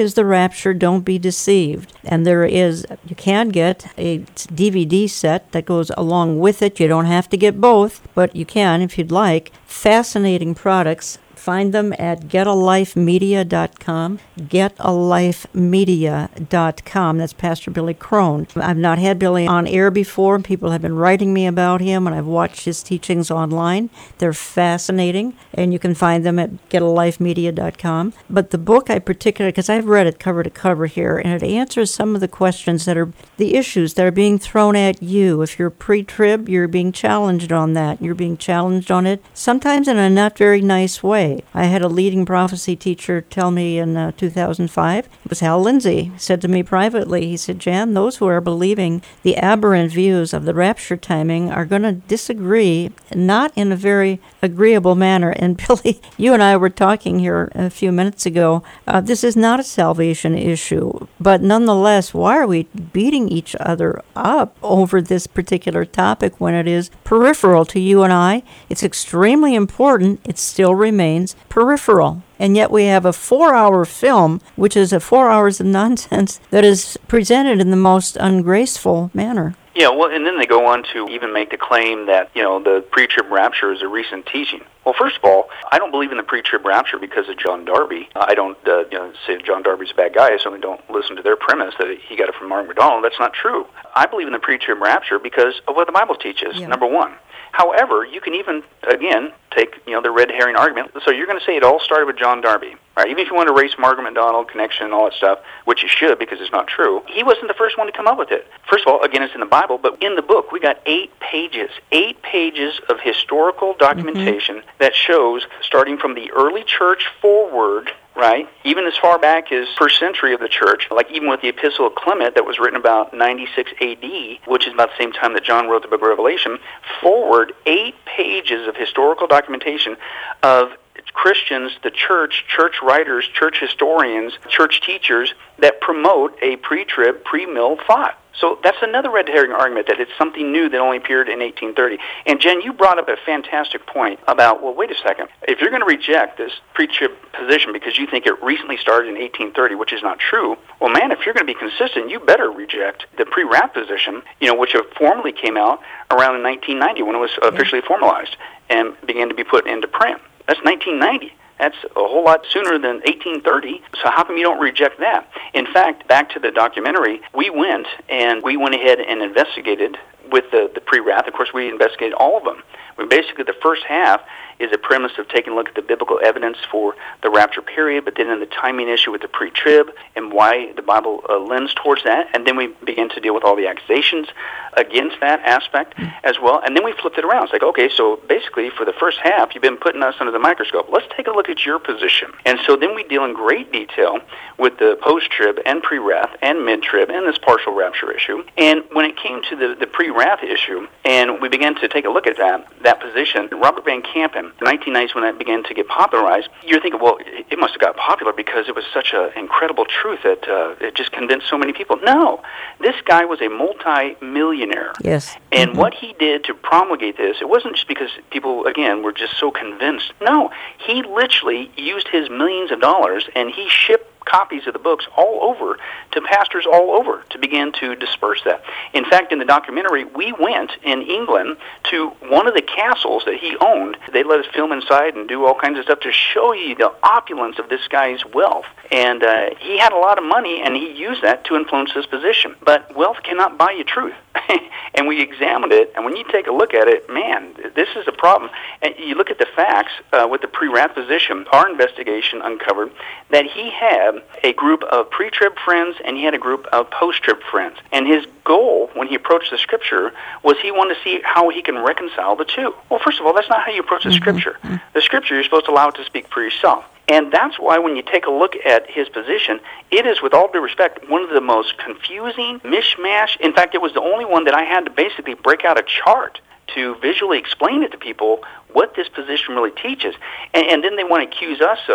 is the rapture, don't be deceived. And there is, you can get a D V D set that goes along with it. You don't have to get both, but you can if you'd like. Fascinating products. Find them at get a life media dot com, get a life media dot com. That's Pastor Billy Crone. I've not had Billy on air before. People have been writing me about him, and I've watched his teachings online. They're fascinating, and you can find them at get a life media dot com. But the book I particularly, because I've read it cover to cover here, and it answers some of the questions that are the issues that are being thrown at you. If you're pre-trib, you're being challenged on that. You're being challenged on it, sometimes in a not very nice way. I had a leading prophecy teacher tell me in uh, two thousand five, it was Hal Lindsey, said to me privately, he said, Jan, those who are believing the aberrant views of the rapture timing are going to disagree, not in a very agreeable manner. And Billy, you and I were talking here a few minutes ago. Uh, this is not a salvation issue, but nonetheless, why are we beating each other up over this particular topic when it is peripheral to you and I? It's extremely important. It still remains peripheral. And yet we have a four-hour film, which is a four hours of nonsense that is presented in the most ungraceful manner. Yeah, well, and then they go on to even make the claim that, you know, the pre-trib rapture is a recent teaching. Well, first of all, I don't believe in the pre-trib rapture because of John Darby. I don't uh, you know, say John Darby's a bad guy. I certainly don't listen to their premise that he got it from Mark McDonald. That's not true. I believe in the pre-trib rapture because of what the Bible teaches, yeah. Number one. However, you can even, again, take, you know, the red herring argument. So you're going to say it all started with John Darby, right? Even if you want to erase Margaret McDonald connection and all that stuff, which you should because it's not true, he wasn't the first one to come up with it. First of all, again, it's in the Bible, but in the book, we got eight pages, eight pages of historical documentation mm-hmm. that shows, starting from the early church forward, right, even as far back as first century of the church, like even with the Epistle of Clement that was written about ninety-six A D, which is about the same time that John wrote the book of Revelation, forward eight pages of historical documentation of Christians, the church, church writers, church historians, church teachers that promote a pre-trib, pre-mill thought. So that's another red herring argument that it's something new that only appeared in eighteen thirty. And Jen, you brought up a fantastic point about, well, wait a second. If you're going to reject this pre-trib position because you think it recently started in eighteen thirty, which is not true, well, man, if you're going to be consistent, you better reject the pre-rap position, you know, which formally came out around in nineteen ninety when it was officially formalized and began to be put into print. That's nineteen ninety. That's a whole lot sooner than eighteen thirty, so how come you don't reject that? In fact, back to the documentary, we went and we went ahead and investigated with the, the pre-wrath. Of course, we investigated all of them. We basically, the first half is a premise of taking a look at the biblical evidence for the rapture period, but then in the timing issue with the pre-trib and why the Bible uh, lends towards that. And then we begin to deal with all the accusations against that aspect as well. And then we flipped it around. It's like, okay, so basically for the first half, you've been putting us under the microscope. Let's take a look at your position. And so then we deal in great detail with the post-trib and pre-wrath and mid-trib and this partial rapture issue. And when it came to the, the pre-wrath issue, and we began to take a look at that, that position, Robert Van Kampen, in the nineteen nineties when that began to get popularized, you're thinking, well, it must have got popular because it was such an incredible truth that uh, it just convinced so many people. No, this guy was a multi-millionaire. Yes. And mm-hmm. what he did to promulgate this, it wasn't just because people, again, were just so convinced. No, he literally used his millions of dollars and he shipped copies of the books all over to pastors all over to begin to disperse that. In fact, in the documentary, we went in England to one of the castles that he owned. They let us film inside and do all kinds of stuff to show you the opulence of this guy's wealth. And uh, he had a lot of money, and he used that to influence his position. But wealth cannot buy you truth. And we examined it, and when you take a look at it, man, this is a problem. And you look at the facts uh, with the pre-wrath position, our investigation uncovered that he had a group of pre-trib friends and he had a group of post-trib friends. And his goal when he approached the Scripture was he wanted to see how he can reconcile the two. Well, first of all, that's not how you approach the mm-hmm. Scripture. The Scripture, you're supposed to allow it to speak for yourself. And that's why when you take a look at his position, it is, with all due respect, one of the most confusing, mishmash. In fact, it was the only one that I had to basically break out a chart to visually explain it to people what this position really teaches. And, and then they want to accuse us of,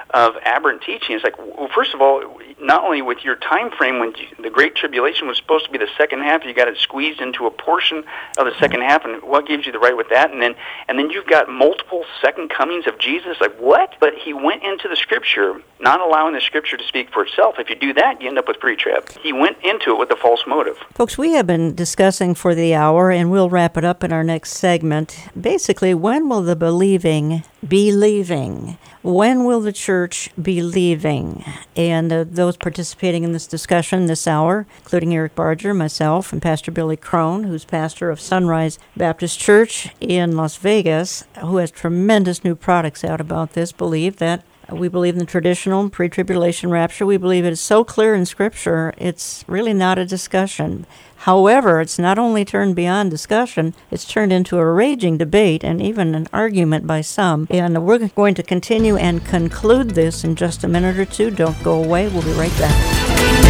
of aberrant teaching. It's like, well, first of all, not only with your time frame when you, the Great Tribulation was supposed to be the second half, you got it squeezed into a portion of the second half, and what gives you the right with that? And then and then you've got multiple second comings of Jesus. Like, what? But he went into the Scripture, not allowing the Scripture to speak for itself. If you do that, you end up with pre-trib. He went into it with a false motive. Folks, we have been discussing for the hour, and we'll wrap it up in our next segment. Basically, when will the believing be leaving? When will the church be leaving? And uh, those participating in this discussion this hour, including Eric Barger, myself, and Pastor Billy Crone, who's pastor of Sunrise Baptist Church in Las Vegas, who has tremendous new products out about this, believe that we believe in the traditional pre-tribulation rapture. We believe it is so clear in Scripture, it's really not a discussion. However, it's not only turned beyond discussion, it's turned into a raging debate and even an argument by some. And we're going to continue and conclude this in just a minute or two. Don't go away. We'll be right back.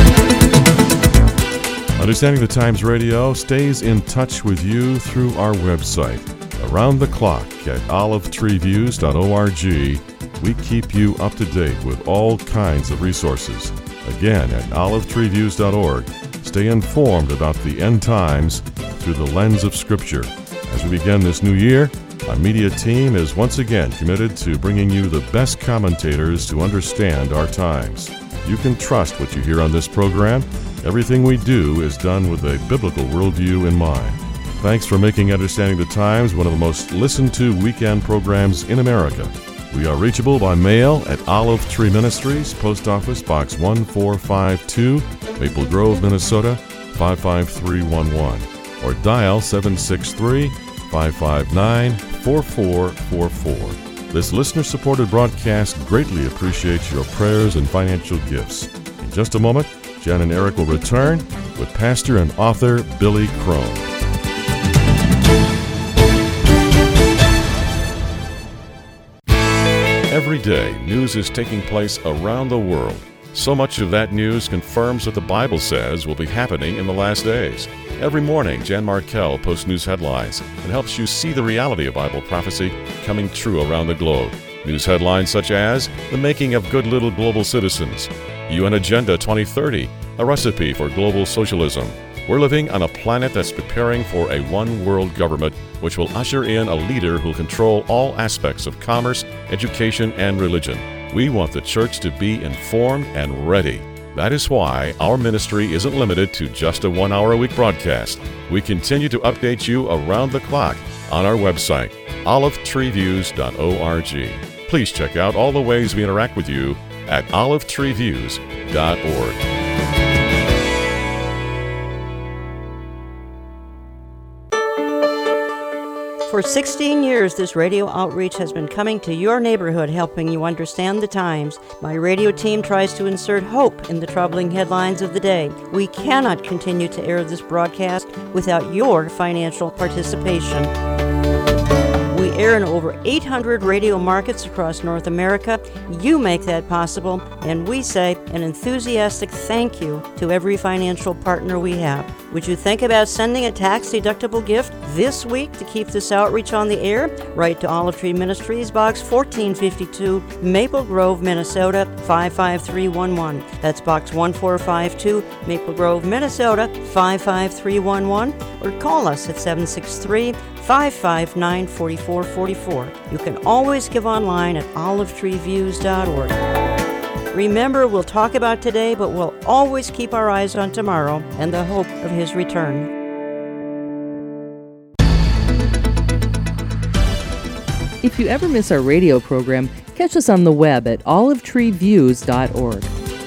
Understanding the Times Radio stays in touch with you through our website. Around the clock at olive tree views dot org, we keep you up to date with all kinds of resources. Again, at olive tree views dot org, stay informed about the end times through the lens of Scripture. As we begin this new year, our media team is once again committed to bringing you the best commentators to understand our times. You can trust what you hear on this program. Everything we do is done with a biblical worldview in mind. Thanks for making Understanding the Times one of the most listened to weekend programs in America. We are reachable by mail at Olive Tree Ministries, Post Office Box one four five two, Maple Grove, Minnesota five five three one one, or dial seven six three, five five nine, four four four four. This listener-supported broadcast greatly appreciates your prayers and financial gifts. In just a moment, Jen and Eric will return with pastor and author Billy Crone. Every day, news is taking place around the world. So much of that news confirms what the Bible says will be happening in the last days. Every morning, Jan Markell posts news headlines and helps you see the reality of Bible prophecy coming true around the globe. News headlines such as The Making of Good Little Global Citizens, U N Agenda twenty thirty, a recipe for global socialism. We're living on a planet that's preparing for a one-world government which will usher in a leader who'll control all aspects of commerce, education, and religion. We want the church to be informed and ready. That is why our ministry isn't limited to just a one-hour-a-week broadcast. We continue to update you around the clock on our website, olive tree views dot org. Please check out all the ways we interact with you at olive tree views dot org. For sixteen years, this radio outreach has been coming to your neighborhood, helping you understand the times. My radio team tries to insert hope in the troubling headlines of the day. We cannot continue to air this broadcast without your financial participation. We air in over eight hundred radio markets across North America. You make that possible, and we say an enthusiastic thank you to every financial partner we have. Would you think about sending a tax-deductible gift this week to keep this outreach on the air? Write to Olive Tree Ministries, Box fourteen fifty-two, Maple Grove, Minnesota five five three one one. That's Box one four five two, Maple Grove, Minnesota five five three one one, or call us at seven six three, five five nine, four four four four. You can always give online at olive tree views dot org. Remember, we'll talk about today, but we'll always keep our eyes on tomorrow and the hope of His return. If you ever miss our radio program, catch us on the web at olive tree views dot org.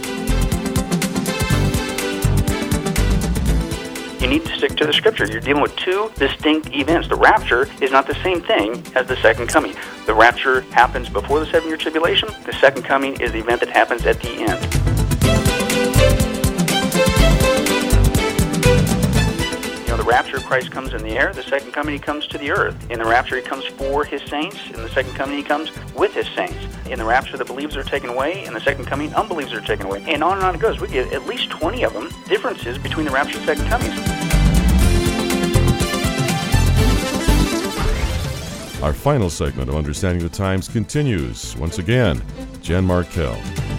You need to stick to the Scripture. You're dealing with two distinct events. The rapture is not the same thing as the second coming. The rapture happens before the seven-year tribulation. The second coming is the event that happens at the end. You know, the rapture of Christ comes in the air. The second coming, He comes to the earth. In the rapture, He comes for His saints. In the second coming, He comes with His saints. In the rapture, the believers are taken away. In the second coming, unbelievers are taken away. And on and on it goes. We get at least twenty of them, differences between the rapture and second comings. Our final segment of Understanding the Times continues. Once again, Jan Markell.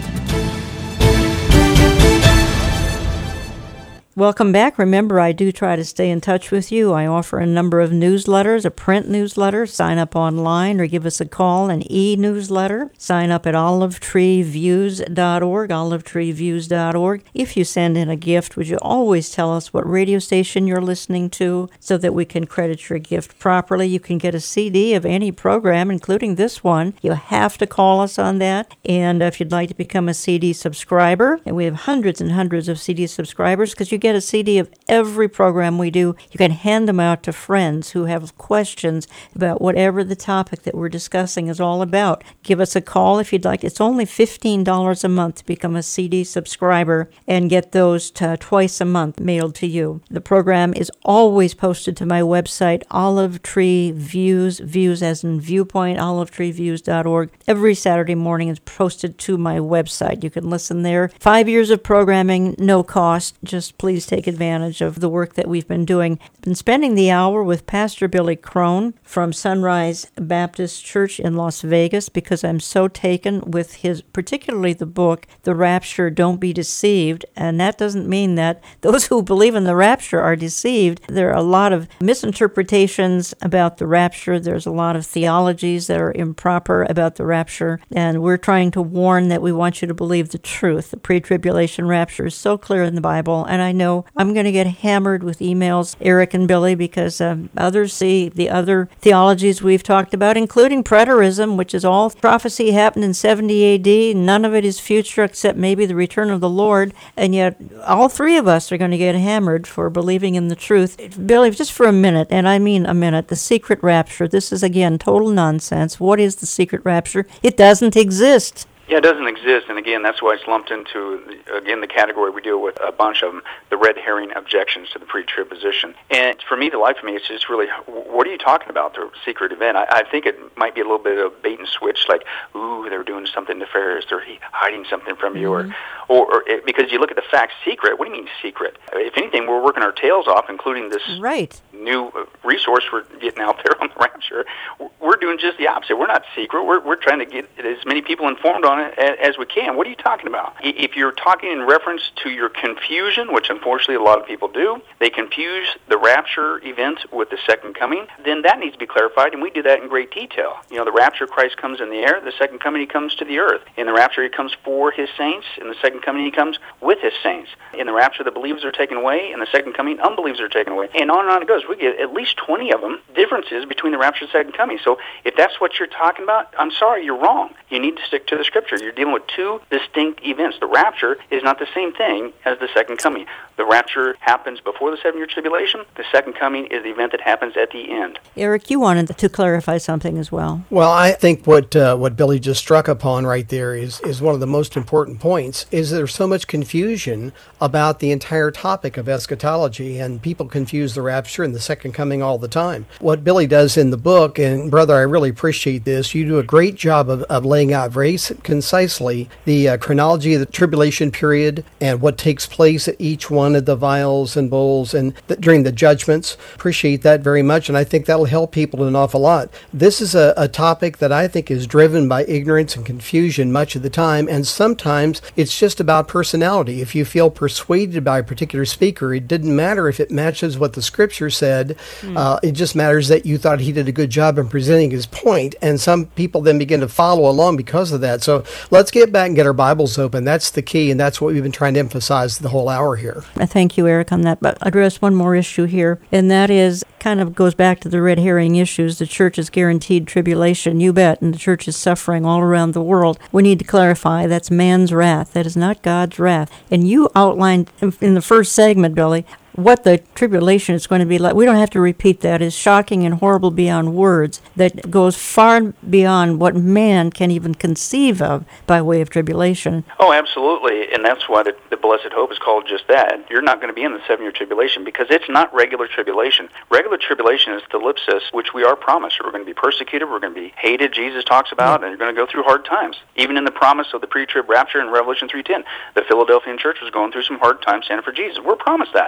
Welcome back. Remember, I do try to stay in touch with you. I offer a number of newsletters, a print newsletter. Sign up online or give us a call, an e-newsletter. Sign up at olive tree views dot org, olive tree views dot org. If you send in a gift, would you always tell us what radio station you're listening to so that we can credit your gift properly? You can get a C D of any program, including this one. You have to call us on that. And if you'd like to become a C D subscriber, and we have hundreds and hundreds of C D subscribers because you get a C D of every program we do. You can hand them out to friends who have questions about whatever the topic that we're discussing is all about. Give us a call if you'd like. It's only fifteen dollars a month to become a C D subscriber and get those to, twice a month mailed to you. The program is always posted to my website, Olive Tree Views, views as in viewpoint, olive tree views dot org. Every Saturday morning it's posted to my website. You can listen there. Five years of programming, no cost. Just please take advantage of the work that we've been doing. I've been spending the hour with Pastor Billy Crone from Sunrise Baptist Church in Las Vegas because I'm so taken with his, particularly the book, The Rapture, Don't Be Deceived. And that doesn't mean that those who believe in the rapture are deceived. There are a lot of misinterpretations about the rapture. There's a lot of theologies that are improper about the rapture. And we're trying to warn that we want you to believe the truth. The pre-tribulation rapture is so clear in the Bible. And I know I'm going to get hammered with emails, Eric and Billy, because um, others see the other theologies we've talked about, including preterism, which is all prophecy happened in seventy A D. None of it is future except maybe the return of the Lord. And yet all three of us are going to get hammered for believing in the truth. Billy, just for a minute, and I mean a minute, the secret rapture. This is, again, total nonsense. What is the secret rapture? It doesn't exist. Yeah, it doesn't exist, and again, that's why it's lumped into, again, the category we deal with, a bunch of them, the red herring objections to the pre-trib position. And for me, the life of me, it's just really, what are you talking about, the secret event? I, I think it might be a little bit of bait and switch, like, ooh, they're doing something nefarious, they're hiding something from you, mm-hmm. or, or, or it, because you look at the facts, secret, what do you mean secret? If anything, we're working our tails off, including this right. new resource we're getting out there on the rapture. We're doing just the opposite. We're not secret. We're, we're trying to get as many people informed on it as we can. What are you talking about? If you're talking in reference to your confusion, which unfortunately a lot of people do, they confuse the rapture event with the second coming, then that needs to be clarified, and we do that in great detail. You know, the rapture, Christ comes in the air, the second coming, he comes to the earth. In the rapture, he comes for his saints. In the second coming, he comes with his saints. In the rapture, the believers are taken away. In the second coming, unbelievers are taken away. And on and on it goes. We get at least twenty of them differences between the rapture and the second coming. So if that's what you're talking about, I'm sorry, you're wrong. You need to stick to the Scripture. You're dealing with two distinct events. The rapture is not the same thing as the second coming. The rapture happens before the seven-year tribulation. The second coming is the event that happens at the end. Eric, you wanted to clarify something as well. Well, I think what uh, what Billy just struck upon right there is, is one of the most important points, is there's so much confusion about the entire topic of eschatology, and people confuse the rapture and the second coming all the time. What Billy does in the book, and brother, I really appreciate this, you do a great job of, of laying out very concisely the uh, chronology of the tribulation period and what takes place at each one of the vials and bowls and th- during the judgments. Appreciate that very much, and I think that'll help people an awful lot. This is a, a topic that I think is driven by ignorance and confusion much of the time, and sometimes it's just about personality. If you feel persuaded by a particular speaker, it didn't matter if it matches what the Scripture said. Mm. Uh, it just matters that you thought he did a good job in presenting his point, and some people then begin to follow along because of that. So let's get back and get our Bibles open. That's the key, and that's what we've been trying to emphasize the whole hour here. I thank you, Eric, on that. But address one more issue here, and that is kind of goes back to the red herring issues. The church is guaranteed tribulation, you bet, and the church is suffering all around the world. We need to clarify that's man's wrath. That is not God's wrath. And you outlined in the first segment, Billy, what the tribulation is going to be like. We don't have to repeat that. It's shocking and horrible beyond words, that goes far beyond what man can even conceive of by way of tribulation. Oh, absolutely, and that's why the, the blessed hope is called just that. You're not going to be in the seven-year tribulation because it's not regular tribulation. Regular tribulation is thlipsis, which we are promised. We're going to be persecuted, we're going to be hated, Jesus talks about, and you're going to go through hard times. Even in the promise of the pre-trib rapture in Revelation three ten, the Philadelphian church was going through some hard times standing for Jesus. We're promised that. But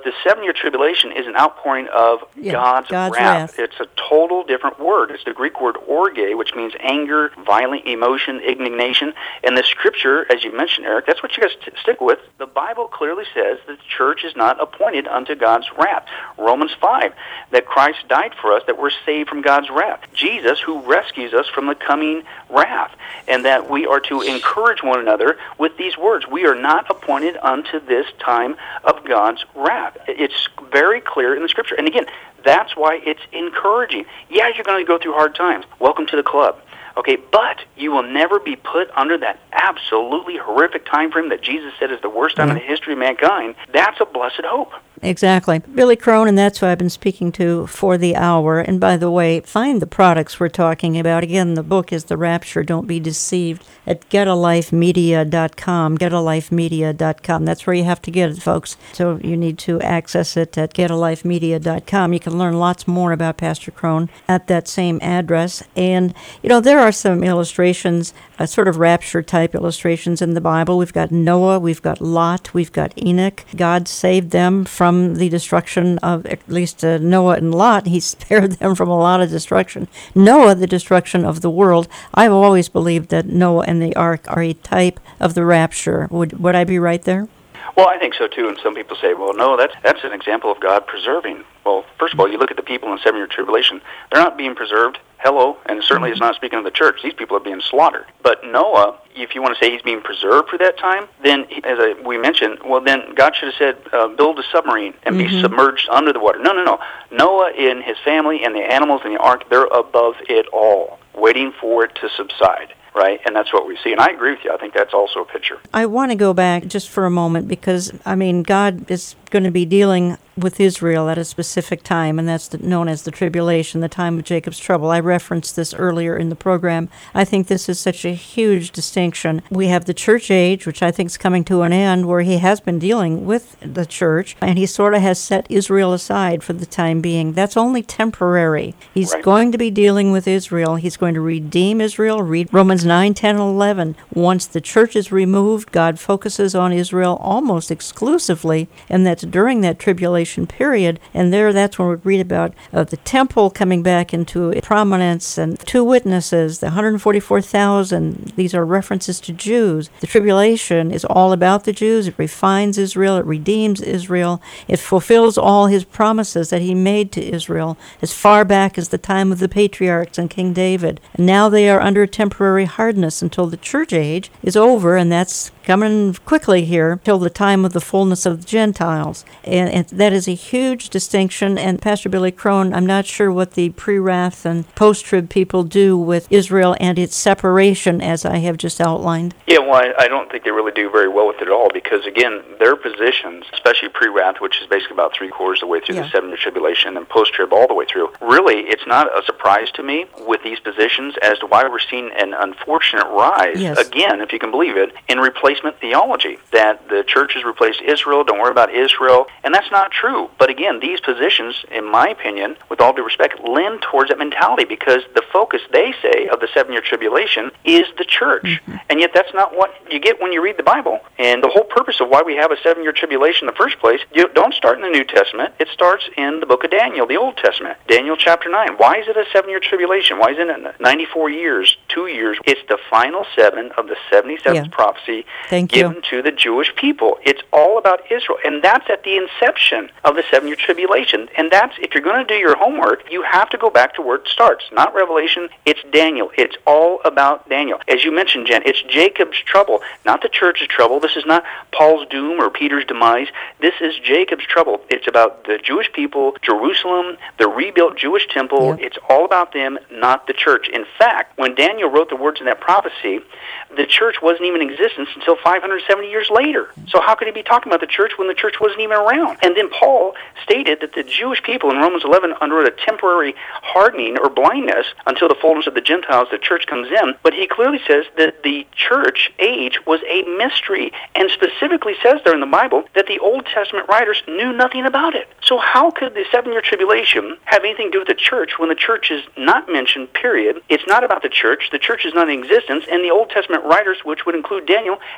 But the seven-year tribulation is an outpouring of Yeah, God's, God's wrath. wrath. It's a total different word. It's the Greek word orge, which means anger, violent emotion, indignation. And the Scripture, as you mentioned, Eric, that's what you guys t- stick with. The Bible clearly says that the church is not appointed unto God's wrath. Romans five, that Christ died for us, that we're saved from God's wrath. Jesus, who rescues us from the coming wrath. And that we are to encourage one another with these words. We are not appointed unto this time of God's wrath. It's very clear in the Scripture. And again, that's why it's encouraging. Yeah, you're going to go through hard times. Welcome to the club. Okay, but you will never be put under that absolutely horrific time frame that Jesus said is the worst time mm-hmm. in the history of mankind. That's a blessed hope. Exactly. Billy Crone, and that's who I've been speaking to for the hour. And by the way, find the products we're talking about. Again, the book is The Rapture, Don't Be Deceived, at get a life media dot com, get a life media dot com. That's where you have to get it, folks. So you need to access it at get a life media dot com. You can learn lots more about Pastor Crone at that same address. And, you know, there are some illustrations, uh, sort of rapture-type illustrations in the Bible. We've got Noah, we've got Lot, we've got Enoch. God saved them from the destruction of, at least uh, Noah and Lot. He spared them from a lot of destruction. Noah, the destruction of the world. I've always believed that Noah and the ark are a type of the rapture. Would would I be right there? Well, I think so too, and some people say, well, no, that's, that's an example of God preserving. Well, first of all, you look at the people in the seven-year tribulation. They're not being preserved. Hello, and certainly it's not speaking of the church. These people are being slaughtered. But Noah, if you want to say he's being preserved for that time, then, as I, we mentioned, well, then God should have said, uh, build a submarine and mm-hmm. be submerged under the water. No, no, no. Noah and his family and the animals in the ark, they're above it all, waiting for it to subside. Right, and that's what we see. And I agree with you. I think that's also a picture. I want to go back just for a moment because, I mean, God is going to be dealing with Israel at a specific time, and that's the, known as the tribulation, the time of Jacob's trouble. I referenced this earlier in the program. I think this is such a huge distinction. We have the church age, which I think is coming to an end, where he has been dealing with the church, and he sort of has set Israel aside for the time being. That's only temporary. He's right. going to be dealing with Israel. He's going to redeem Israel. Read Romans nine, ten, and eleven. Once the church is removed, God focuses on Israel almost exclusively, and that's during that tribulation period. And there, that's when we read about uh, the temple coming back into prominence and two witnesses, the one hundred forty-four thousand. These are references to Jews. The tribulation is all about the Jews. It refines Israel. It redeems Israel. It fulfills all his promises that he made to Israel as far back as the time of the patriarchs and King David. And now they are under temporary hardness until the church age is over, and that's coming quickly here till the time of the fullness of the Gentiles. And, and that is a huge distinction. And Pastor Billy Crone, I'm not sure what the pre-wrath and post-trib people do with Israel and its separation, as I have just outlined. Yeah, well, I, I don't think they really do very well with it at all, because, again, their positions, especially pre-wrath, which is basically about three-quarters of the way through yeah. the seven-year tribulation, and post-trib all the way through, really, it's not a surprise to me with these positions as to why we're seeing an unfortunate rise, yes. again, if you can believe it, in replacement theology, that the church has replaced Israel, don't worry about Israel, and that's not true. But again, these positions, in my opinion, with all due respect, lend towards that mentality, because the focus, they say, of the seven-year tribulation is the church. Mm-hmm. And yet that's not what you get when you read the Bible. And the whole purpose of why we have a seven-year tribulation in the first place, you don't start in the New Testament. It starts in the book of Daniel, the Old Testament. Daniel chapter nine. Why is it a seven-year tribulation? Why is it ninety-four years, two years? It's the final seven of the seventy-seventh yeah. prophecy Thank given you. to the Jewish people. It's all about Israel. And that's at the inception of the seven-year tribulation. And that's, if you're going to do your homework, you have to go back to where it starts. Not Revelation, it's Daniel. It's all about Daniel. As you mentioned, Jen, it's Jacob's trouble, not the church's trouble. This is not Paul's doom or Peter's demise. This is Jacob's trouble. It's about the Jewish people, Jerusalem, the rebuilt Jewish temple. Yeah. It's all about them, not the church. In fact, when Daniel wrote the words in that prophecy, the church wasn't even in existence until five hundred seventy years later. So how could he be talking about the church when the church wasn't even around? And then Paul stated that the Jewish people in Romans eleven underwent a temporary hardening or blindness until the fullness of the Gentiles, the church comes in. But he clearly says that the church age was a mystery, and specifically says there in the Bible that the Old Testament writers knew nothing about it. So how could the seven-year tribulation have anything to do with the church when the church is not mentioned, period? It's not about the church. The church is not in existence, and the Old Testament writers, which would include Daniel,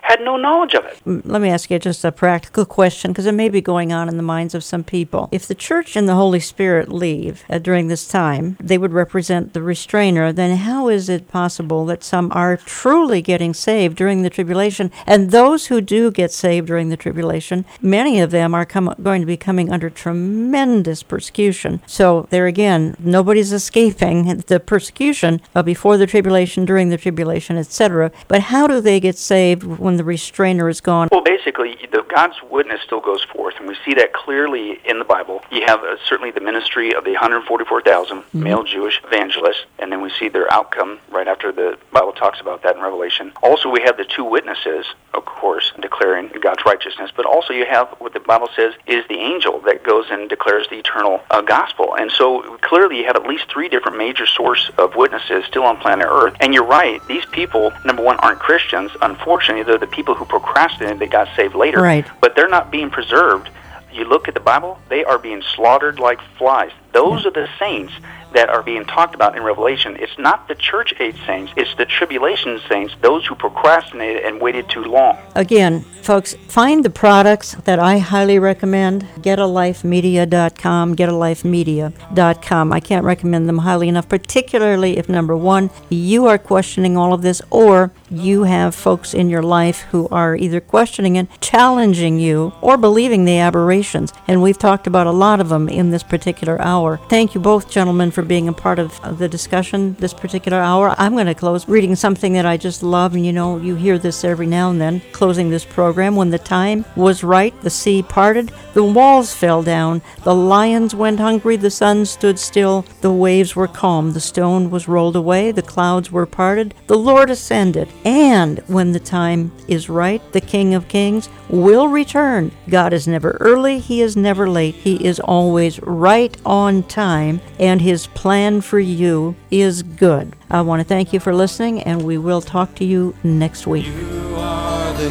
had no knowledge of it. Let me ask you just a practical question, because it may be going on in the minds of some people. If the church and the Holy Spirit leave uh, during this time, they would represent the restrainer, then how is it possible that some are truly getting saved during the tribulation? And those who do get saved during the tribulation, many of them are come, going to be coming under tremendous persecution. So there again, nobody's escaping the persecution uh, before the tribulation, during the tribulation, et cetera. But how do they get saved when the restrainer is gone? Well, basically, the, God's witness still goes forth, and we see that clearly in the Bible. You have uh, certainly the ministry of the one hundred forty-four thousand mm-hmm. male Jewish evangelists, and then we see their outcome right after the Bible talks about that in Revelation. Also, we have the two witnesses, of course, declaring God's righteousness, but also you have what the Bible says is the angel that goes and declares the eternal uh, gospel. And so clearly you have at least three different major sources of witnesses still on planet Earth. And you're right, these people, number one, aren't Christians. Unfortunately, they're the people who procrastinated, they got saved later. Right. But they're not being preserved. You look at the Bible, they are being slaughtered like flies. Those are the saints that are being talked about in Revelation. It's not the church age saints, it's the tribulation saints, those who procrastinated and waited too long. Again, folks, find the products that I highly recommend. get a life media dot com, get a life media dot com. I can't recommend them highly enough, particularly if, number one, you are questioning all of this, or you have folks in your life who are either questioning it, challenging you, or believing the aberrations. And we've talked about a lot of them in this particular hour. Thank you both, gentlemen, for being a part of the discussion this particular hour. I'm going to close reading something that I just love, and you know, you hear this every now and then, closing this program. When the time was right, the sea parted, the walls fell down, the lions went hungry, the sun stood still, the waves were calm, the stone was rolled away, the clouds were parted, the Lord ascended. And when the time is right, the King of Kings will return. God is never early, He is never late, He is always right on time, and His plan for you is good. I want to thank you for listening, and we will talk to you next week. You are the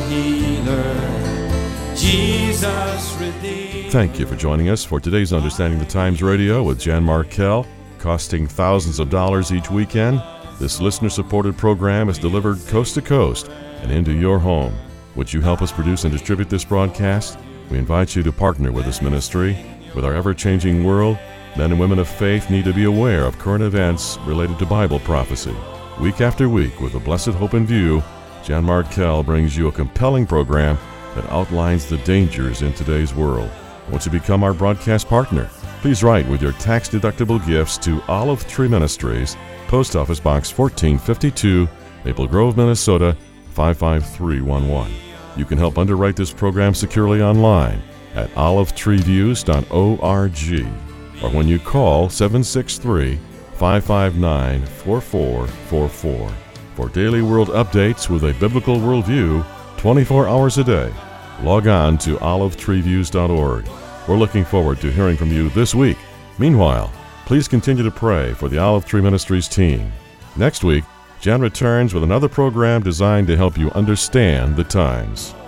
healer, Jesus redeemed. Thank you for joining us for today's Understanding the Times Radio with Jan Markell, costing thousands of dollars each weekend. This listener-supported program is delivered coast to coast and into your home. Would you help us produce and distribute this broadcast? We invite you to partner with this ministry. With our ever-changing world, men and women of faith need to be aware of current events related to Bible prophecy. Week after week, with a blessed hope in view, Jan Markell brings you a compelling program that outlines the dangers in today's world. Want to become our broadcast partner? Please write with your tax-deductible gifts to Olive Tree Ministries, Post Office Box fourteen fifty-two, Maple Grove, Minnesota, five five three one one. You can help underwrite this program securely online at olive tree views dot org, or when you call seven six three, five five nine, four four four four. For daily world updates with a biblical worldview, twenty-four hours a day, log on to olive tree views dot org. We're looking forward to hearing from you this week. Meanwhile, please continue to pray for the Olive Tree Ministries team. Next week, Jan returns with another program designed to help you understand the times.